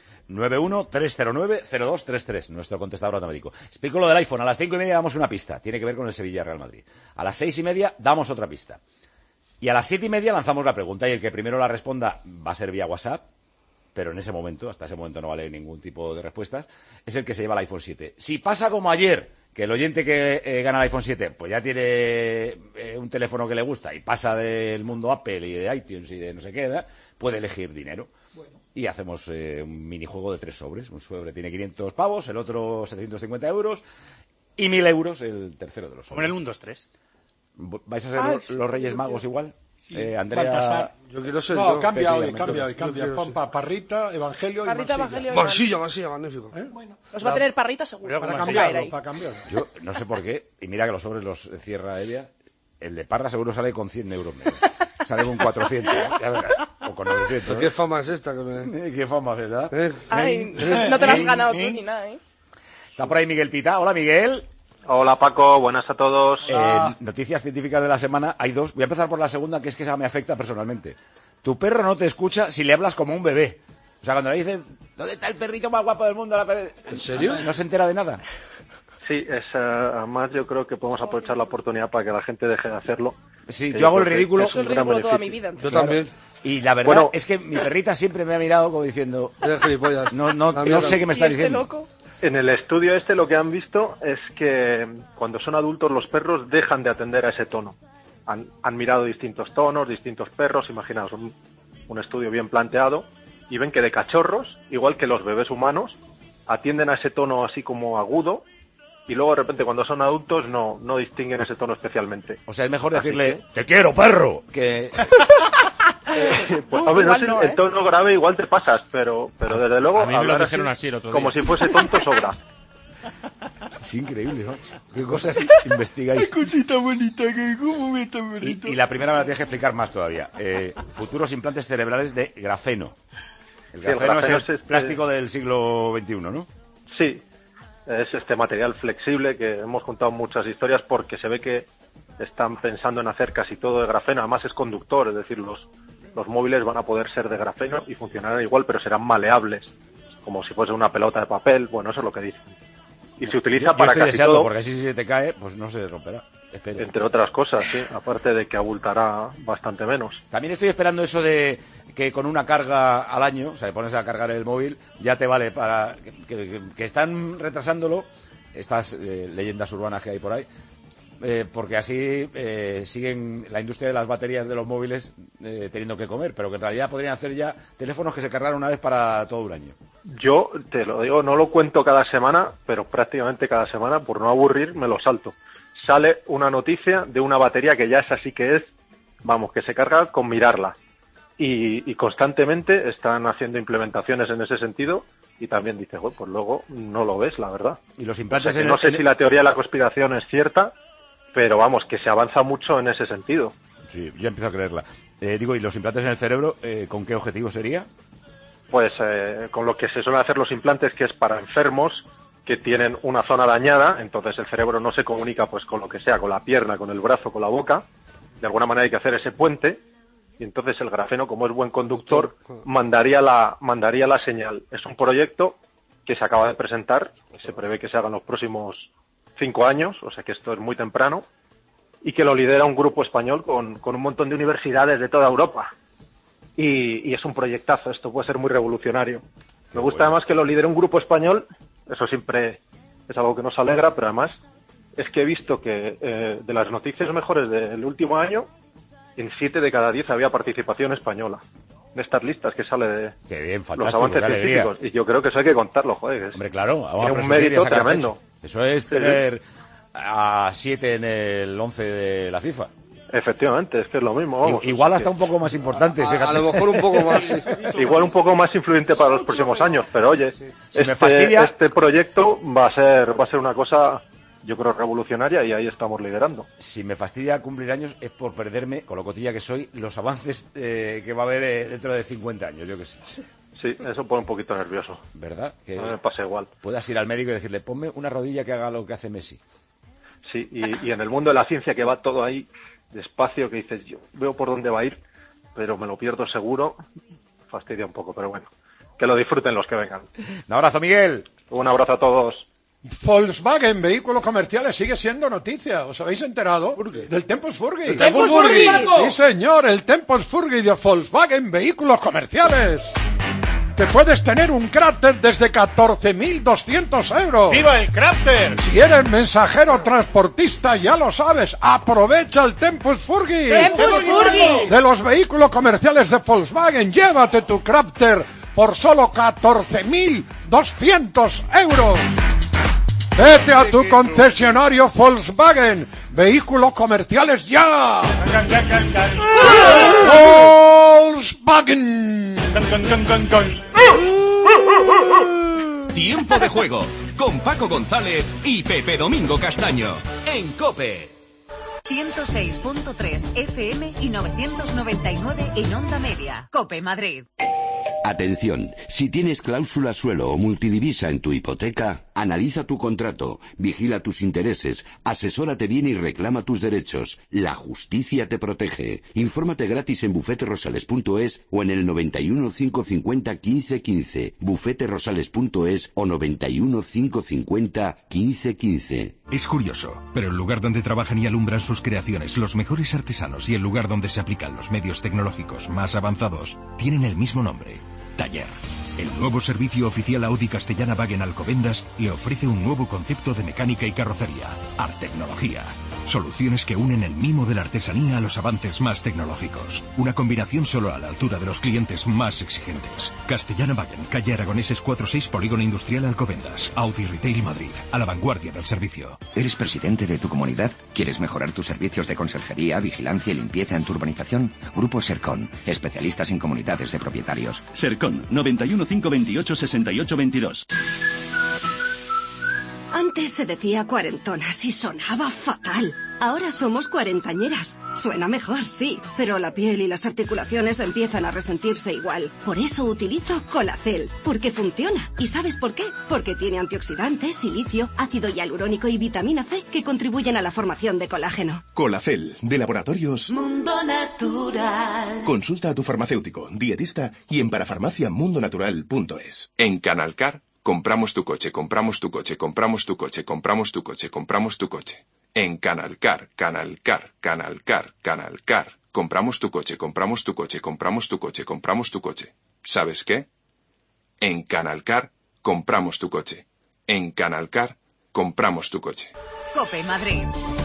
91-309-0233, nuestro contestador automático. Explico lo del iPhone. A las 5:30 damos una pista. Tiene que ver con el Sevilla-Real Madrid. A las 6:30 damos otra pista. Y a las 7:30 lanzamos la pregunta. Y el que primero la responda va a ser vía WhatsApp. Pero en ese momento, hasta ese momento no vale ningún tipo de respuestas. Es el que se lleva el iPhone 7. Si pasa como ayer, que el oyente que gana el iPhone 7, pues ya tiene un teléfono que le gusta y pasa del mundo Apple y de iTunes y de no sé qué, ¿verdad? Puede elegir dinero. Y hacemos un minijuego de 3 sobres. Un sobre tiene 500 pavos, el otro 750 euros. y 1.000 euros el tercero de los Como en el 1, 2, 3. ¿Vais a ser los Reyes Magos igual? Andrea... Baltasar. Yo quiero ser... No, cambia hoy. Pon Parrita, Evangelio Parrita, y Marsilla. Evangelio Marsilla, magnífico. Bueno, los va a tener Parrita seguro. Para cambiarlo. Yo no sé por qué, y mira que los sobres los cierra Evia, el de Parra seguro sale con 100 euros menos. Sale con 400, ya verás. O con 900. ¿Qué fama es esta? Qué fama, ¿verdad? Ay, no te la has ganado tú ni nada, ¿eh? Está por ahí Miguel Pita. Hola, Miguel. Hola, Paco. Buenas a todos. Noticias científicas de la semana. Hay dos. Voy a empezar por la segunda, que es que esa me afecta personalmente. Tu perro no te escucha si le hablas como un bebé. O sea, cuando le dicen, ¿dónde está el perrito más guapo del mundo? ¿En serio? No se entera de nada. Sí, además yo creo que podemos aprovechar la oportunidad para que la gente deje de hacerlo. Sí, yo hago el ridículo. He hecho el ridículo toda mi vida. Yo también. Y la verdad es que mi perrita siempre me ha mirado como diciendo, no sé qué me está diciendo. Loco? En el estudio lo que han visto es que cuando son adultos los perros dejan de atender a ese tono. Han mirado distintos tonos, distintos perros, imaginaos, un estudio bien planteado, y ven que de cachorros, igual que los bebés humanos, atienden a ese tono así como agudo, y luego de repente cuando son adultos no distinguen ese tono especialmente. O sea, es mejor decirle, ¡te quiero, perro! Que... pues a ver, no sé, el tono grave igual te pasas, pero desde luego a mí me lo hablar dijeron así el otro día. como si fuese tonto sobra. Es increíble, macho. ¿Qué cosas investigáis? Qué cosita bonita, que cómo me está bonito. Y la primera me la tienes que explicar más todavía. Futuros implantes cerebrales de grafeno. El grafeno es el plástico del siglo XXI, ¿no? Sí, es este material flexible que hemos contado muchas historias porque se ve que están pensando en hacer casi todo de grafeno. Además es conductor, es decir, los móviles van a poder ser de grafeno y funcionarán igual, pero serán maleables, como si fuese una pelota de papel. Bueno, eso es lo que dicen. Y se utiliza para casi todo. Porque así si se te cae, pues no se romperá. Espero. Entre otras cosas, sí, aparte de que abultará bastante menos. También estoy esperando eso de que con una carga al año, o sea, te pones a cargar el móvil, ya te vale para... Que están retrasándolo, estas leyendas urbanas que hay por ahí, porque así siguen la industria de las baterías de los móviles teniendo que comer, pero que en realidad podrían hacer ya teléfonos que se cargaran una vez para todo un año. Yo te lo digo, no lo cuento cada semana, pero prácticamente cada semana, por no aburrir, me lo salto. Sale una noticia de una batería que ya es así que es, vamos, que se carga con mirarla. Y constantemente están haciendo implementaciones en ese sentido y también dice, pues luego no lo ves, la verdad. Y los implantes no sé si la teoría de la conspiración es cierta, pero vamos, que se avanza mucho en ese sentido. Sí, yo empiezo a creerla. Digo, ¿y los implantes en el cerebro, con qué objetivo sería? Pues con lo que se suelen hacer los implantes, que es para enfermos que tienen una zona dañada, entonces el cerebro no se comunica pues con lo que sea, con la pierna, con el brazo, con la boca. De alguna manera hay que hacer ese puente, y entonces el grafeno, como es buen conductor, mandaría la señal. Es un proyecto que se acaba de presentar, se prevé que se haga en los próximos 5 años, o sea que esto es muy temprano, y que lo lidera un grupo español con un montón de universidades de toda Europa. Y es un proyectazo, esto puede ser muy revolucionario. Me gusta además que lo lidere un grupo español, eso siempre es algo que nos alegra, pero además es que he visto que de las noticias mejores del último año, en 7 de cada 10 había participación española en estas listas que sale de los avances científicos. Y yo creo que eso hay que contarlo, joder. Hombre, claro, tiene un mérito tremendo. Eso es tener a 7 en el 11 de la FIFA. Efectivamente, es que es lo mismo, vamos. Igual hasta un poco más importante, fíjate. A lo mejor un poco más, sí. Igual un poco más influyente para los próximos años, pero oye, si me fastidia... este proyecto va a ser una cosa, yo creo, revolucionaria, y ahí estamos liderando. Si me fastidia cumplir años es por perderme, con lo cotilla que soy, los avances que va a haber dentro de 50 años, yo que sé. Sí, eso pone un poquito nervioso. ¿Verdad? Que me pasa igual. Puedas ir al médico y decirle, ponme una rodilla que haga lo que hace Messi. Sí, y en el mundo de la ciencia, que va todo ahí despacio, que dices, yo veo por dónde va a ir, pero me lo pierdo seguro, fastidia un poco, pero bueno, que lo disfruten los que vengan. Un abrazo, Miguel. Un abrazo a todos. Volkswagen, vehículos comerciales, sigue siendo noticia. ¿Os habéis enterado? Del Tempus Furgi. ¡El Tempus Furgi! Sí, señor, el Tempus Furgi de Volkswagen, vehículos comerciales. Que puedes tener un Crafter desde 14.200 euros. ¡Viva el Crafter! Si eres mensajero transportista, ya lo sabes, aprovecha el Tempus Furgi. ¡Tempus Furgi! De los vehículos comerciales de Volkswagen, llévate tu Crafter por solo 14.200 euros. Vete a tu concesionario Volkswagen. Vehículos comerciales ya. Volkswagen. Tiempo de juego con Paco González y Pepe Domingo Castaño en COPE. 106.3 FM y 999 en Onda Media. COPE Madrid. Atención, si tienes cláusula suelo o multidivisa en tu hipoteca, analiza tu contrato, vigila tus intereses, asesórate bien y reclama tus derechos. La justicia te protege. Infórmate gratis en bufeterosales.es o en el 91 550 1515, bufeterosales.es o 91 550 1515. Es curioso, pero el lugar donde trabajan y alumbran sus creaciones los mejores artesanos y el lugar donde se aplican los medios tecnológicos más avanzados tienen el mismo nombre: Taller. El nuevo servicio oficial Audi Castellana Wagen Alcobendas le ofrece un nuevo concepto de mecánica y carrocería: Artecnología. Soluciones que unen el mimo de la artesanía a los avances más tecnológicos. Una combinación solo a la altura de los clientes más exigentes. Castellana Wagen, calle Aragoneses 46, Polígono Industrial Alcobendas. Audi Retail Madrid, a la vanguardia del servicio. ¿Eres presidente de tu comunidad? ¿Quieres mejorar tus servicios de conserjería, vigilancia y limpieza en tu urbanización? Grupo Sercon, especialistas en comunidades de propietarios. Sercon, 91 528 68 22. Antes se decía cuarentonas y sonaba fatal. Ahora somos cuarentañeras. Suena mejor, sí, pero la piel y las articulaciones empiezan a resentirse igual. Por eso utilizo Colacel, porque funciona. ¿Y sabes por qué? Porque tiene antioxidantes, silicio, ácido hialurónico y vitamina C que contribuyen a la formación de colágeno. Colacel, de Laboratorios Mundo Natural. Consulta a tu farmacéutico, dietista y en parafarmaciamundonatural.es. En Canalcar, compramos tu coche, compramos tu coche, compramos tu coche, compramos tu coche, compramos tu coche. En Canalcar, Canalcar, Canalcar, Canalcar. Compramos tu coche, compramos tu coche, compramos tu coche, compramos tu coche. ¿Sabes qué? En Canalcar, compramos tu coche. En Canalcar, compramos tu coche. COPE Madrid.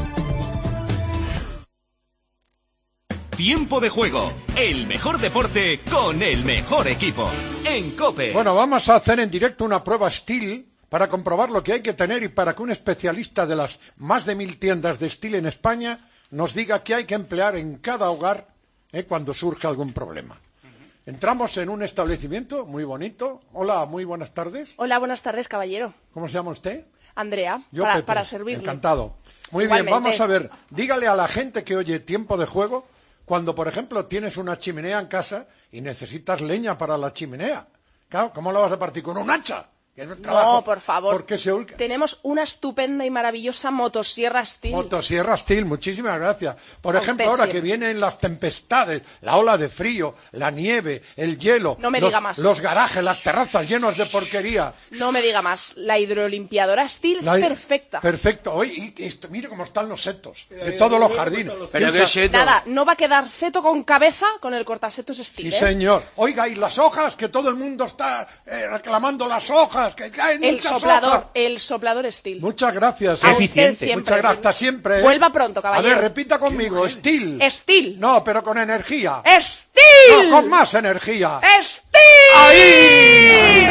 Tiempo de juego, el mejor deporte con el mejor equipo en COPE. Bueno, vamos a hacer en directo una prueba Steel para comprobar lo que hay que tener y para que un especialista de las más de 1000 tiendas de Steel en España nos diga qué hay que emplear en cada hogar cuando surge algún problema. Entramos en un establecimiento muy bonito. Hola, muy buenas tardes. Hola, buenas tardes, caballero. ¿Cómo se llama usted? Andrea, Yo, para servirle. Encantado. Muy Igualmente. bien, vamos a ver. Dígale a la gente que oye Tiempo de Juego cuando, por ejemplo, tienes una chimenea en casa y necesitas leña para la chimenea. Claro, ¿cómo la vas a partir? ¿Con un hacha? No, por favor. ¿Por qué se ulca? Tenemos una estupenda y maravillosa motosierra Steel. Motosierra Steel, muchísimas gracias. Por A ejemplo, usted ahora siempre. que vienen las tempestades, la ola de frío, la nieve, el hielo, No me diga más. los garajes, las terrazas llenos de porquería. No me diga más. La hidrolimpiadora Steel es perfecta. Perfecto. Oye, y esto, mire cómo están los setos de todos los jardines. Nada, no va a quedar seto con cabeza con el cortasetos Steel. Sí, señor. Oiga, y las hojas, que todo el mundo está reclamando las hojas, que caen muchas hojas. El soplador Steel. Muchas gracias. A usted siempre. Muchas gracias. Hasta siempre. Vuelva pronto, caballero. A ver, repita conmigo. Steel. Steel. No, pero con energía. Steel. No, con más energía. Steel. ¡Ahí!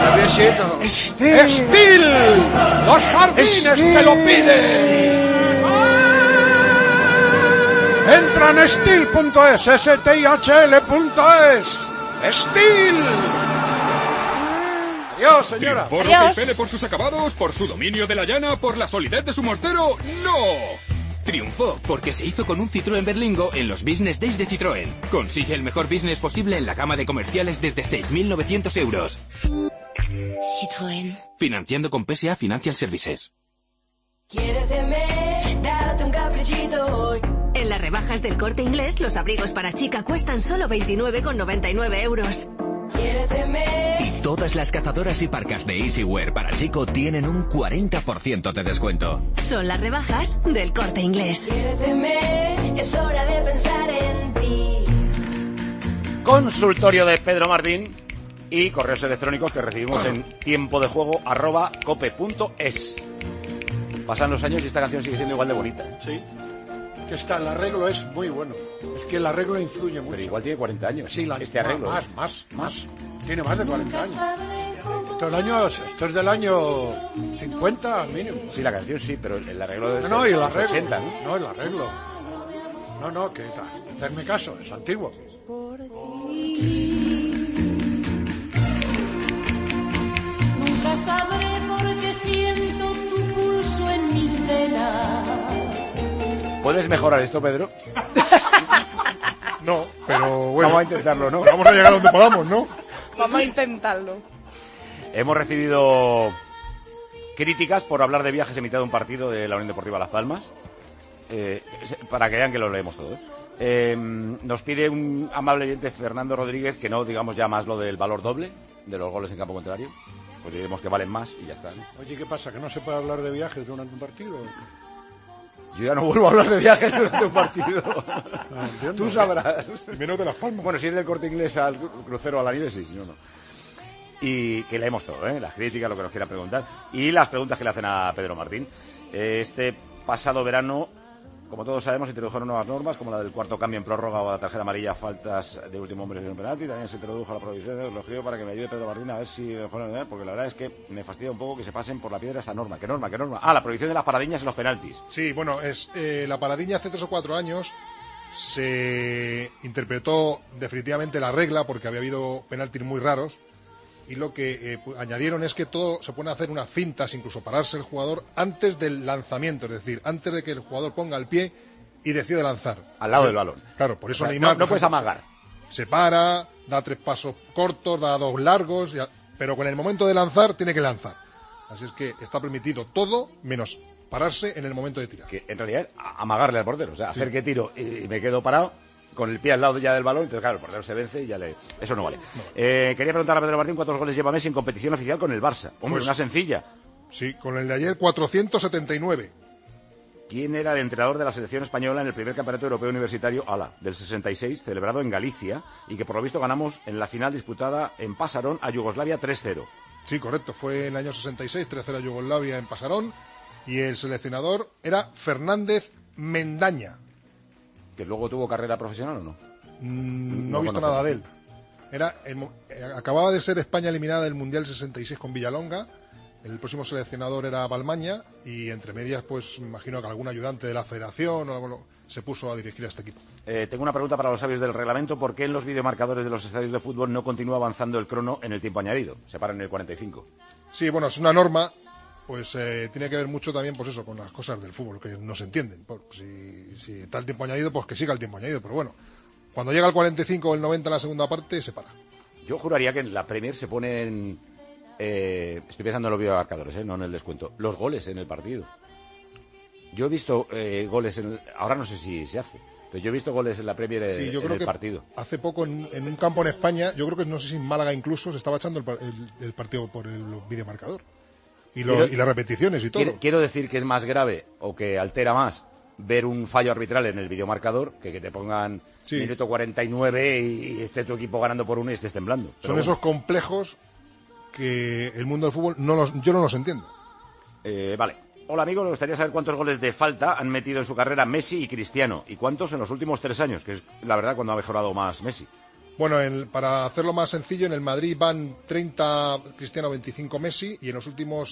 Steel. Los jardines te lo piden. Entra en steel.es, stihl.es. Steel. Adiós, señora. ¿Triunfó Roque y Pele por sus acabados, por su dominio de la llana, por la solidez de su mortero? ¡No! Triunfó porque se hizo con un Citroën Berlingo en los Business Days de Citroën. Consigue el mejor business posible en la gama de comerciales desde 6.900 euros. Citroën. Financiando con PSA Financial Services. Quiéreteme, date un caprichito hoy. En las rebajas del Corte Inglés, los abrigos para chica cuestan solo 29,99 euros. Y todas las cazadoras y parcas de Easywear para chico tienen un 40% de descuento. Son las rebajas del Corte Inglés. Quiéreteme, es hora de pensar en ti. Consultorio de Pedro Martín y correos electrónicos que recibimos en tiempodejuego@cope.es. Pasan los años y esta canción sigue siendo igual de bonita. Sí. Que el arreglo es muy bueno. Es que el arreglo influye mucho. Pero igual tiene 40 años. Sí, este arreglo. Más. Tiene más de 40 años. Esto es del año 50 mínimo. Sí, la canción sí, pero el arreglo de No, y el los arreglo. 80, ¿no? No, el arreglo. No, que hacerme caso, es antiguo. Nunca sabré por qué siento tu pulso en mis venas. ¿Puedes mejorar esto, Pedro? No, pero bueno. Vamos a intentarlo, ¿no? Vamos a llegar donde podamos, ¿no? Vamos a intentarlo. Hemos recibido críticas por hablar de viajes en mitad de un partido de la Unión Deportiva Las Palmas. Para que vean que lo leemos todo. Nos pide un amable oyente, Fernando Rodríguez, que no digamos ya más lo del valor doble de los goles en campo contrario. Pues diremos que valen más y ya está, ¿no? Oye, ¿qué pasa? ¿Que no se puede hablar de viajes durante un partido? Yo ya no vuelvo a hablar de viajes durante un partido. Entiendo. Tú sabrás. Menos de Las Palmas. Bueno, si es del Corte Inglés al crucero a la nieve, sí, si no, no. Y que leemos todo, las críticas, lo que nos quieran preguntar. Y las preguntas que le hacen a Pedro Martín. Este pasado verano, como todos sabemos, se introdujeron nuevas normas, como la del cuarto cambio en prórroga o la tarjeta amarilla, faltas de último hombre en un penalti. También se introdujo la provisión de relojeo para que me ayude Pedro Martín a ver si mejoran, porque la verdad es que me fastidia un poco que se pasen por la piedra esta norma. ¿Qué norma? Ah, la prohibición de las paradiñas en los penaltis. Sí, bueno, es la paradiña hace 3 o 4 años se interpretó definitivamente la regla porque había habido penaltis muy raros. Y lo que añadieron es que todo se puede hacer unas fintas, incluso pararse el jugador antes del lanzamiento, es decir, antes de que el jugador ponga el pie y decide lanzar. Al lado del balón. Claro, por eso o sea, Neymar... No puedes amagar. Se para, da 3 pasos cortos, da 2 largos, pero con el momento de lanzar tiene que lanzar. Así es que está permitido todo menos pararse en el momento de tirar. Que en realidad es amagarle al portero, o sea, hacer que tiro y me quedo parado con el pie al lado ya del balón, entonces claro, el portero se vence y ya le... Eso no vale. No. Quería preguntar a Pedro Martín cuántos goles lleva Messi en competición oficial con el Barça. Hombre, una sencilla. Sí, con el de ayer 479. ¿Quién era el entrenador de la selección española en el primer campeonato europeo universitario, del 66, celebrado en Galicia, y que por lo visto ganamos en la final disputada en Pasarón a Yugoslavia 3-0? Sí, correcto, fue en el año 66, 3-0 a Yugoslavia en Pasarón, y el seleccionador era Fernández Mendaña. ¿Que luego tuvo carrera profesional o no? No he visto nada de él. Acababa de ser España eliminada del Mundial 66 con Villalonga. El próximo seleccionador era Balmaña. Y entre medias, pues me imagino que algún ayudante de la federación o algo se puso a dirigir a este equipo. Tengo una pregunta para los sabios del reglamento. ¿Por qué en los videomarcadores de los estadios de fútbol no continúa avanzando el crono en el tiempo añadido? Se para en el 45. Sí, bueno, es una norma. Pues tiene que ver mucho también, pues eso, con las cosas del fútbol que no se entienden. Si está el tiempo añadido, pues que siga el tiempo añadido. Pero bueno, cuando llega el 45 o el 90 en la segunda parte, se para. Yo juraría que en la Premier se ponen, estoy pensando en los videomarcadores, no en el descuento, los goles en el partido. Yo he visto goles, ahora no sé si se hace, pero yo he visto goles en la Premier sí, yo creo en el que partido. Hace poco en un campo en España, yo creo que no sé si en Málaga incluso, se estaba echando el partido por el videomarcador. Y las repeticiones y todo. Quiero decir que es más grave o que altera más ver un fallo arbitral en el videomarcador que te pongan minuto 49 y esté tu equipo ganando por 1 y estés temblando. Son esos complejos que el mundo del fútbol yo no los entiendo. Vale. Hola amigos, me gustaría saber cuántos goles de falta han metido en su carrera Messi y Cristiano y cuántos en los últimos 3 años, que es la verdad cuando ha mejorado más Messi. Bueno, para hacerlo más sencillo, en el Madrid van 30 Cristiano, 25 Messi, y en las últimas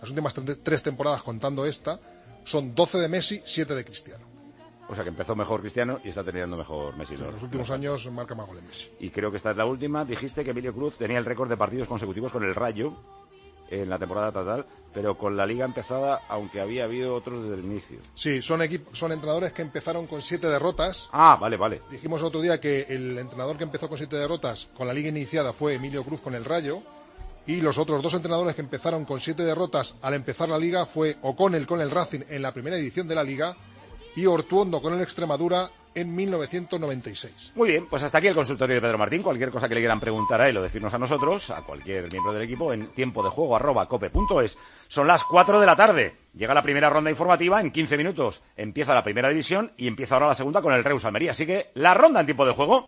3 temporadas, contando esta, son 12 de Messi, 7 de Cristiano. O sea que empezó mejor Cristiano y está teniendo mejor Messi. Sí, en los últimos años marca más goles Messi. Y creo que esta es la última. Dijiste que Emilio Cruz tenía el récord de partidos consecutivos con el Rayo en la temporada total, pero con la liga empezada, aunque había habido otros desde el inicio. Sí, son entrenadores que empezaron con 7 derrotas. Ah, vale. Dijimos el otro día que el entrenador que empezó con 7 derrotas con la liga iniciada fue Emilio Cruz con el Rayo, y los otros 2 entrenadores que empezaron con 7 derrotas al empezar la liga fue O'Connell con el Racing en la primera edición de la liga y Ortuondo con el Extremadura en 1996. Muy bien, pues hasta aquí el consultorio de Pedro Martín. Cualquier cosa que le quieran preguntar a él o decirnos a nosotros, a cualquier miembro del equipo, en tiempodejuego@cope.es. Son las 4 de la tarde. Llega la primera ronda informativa, en 15 minutos empieza la primera división y empieza ahora la segunda con el Reus Almería. Así que la ronda en tiempo de juego.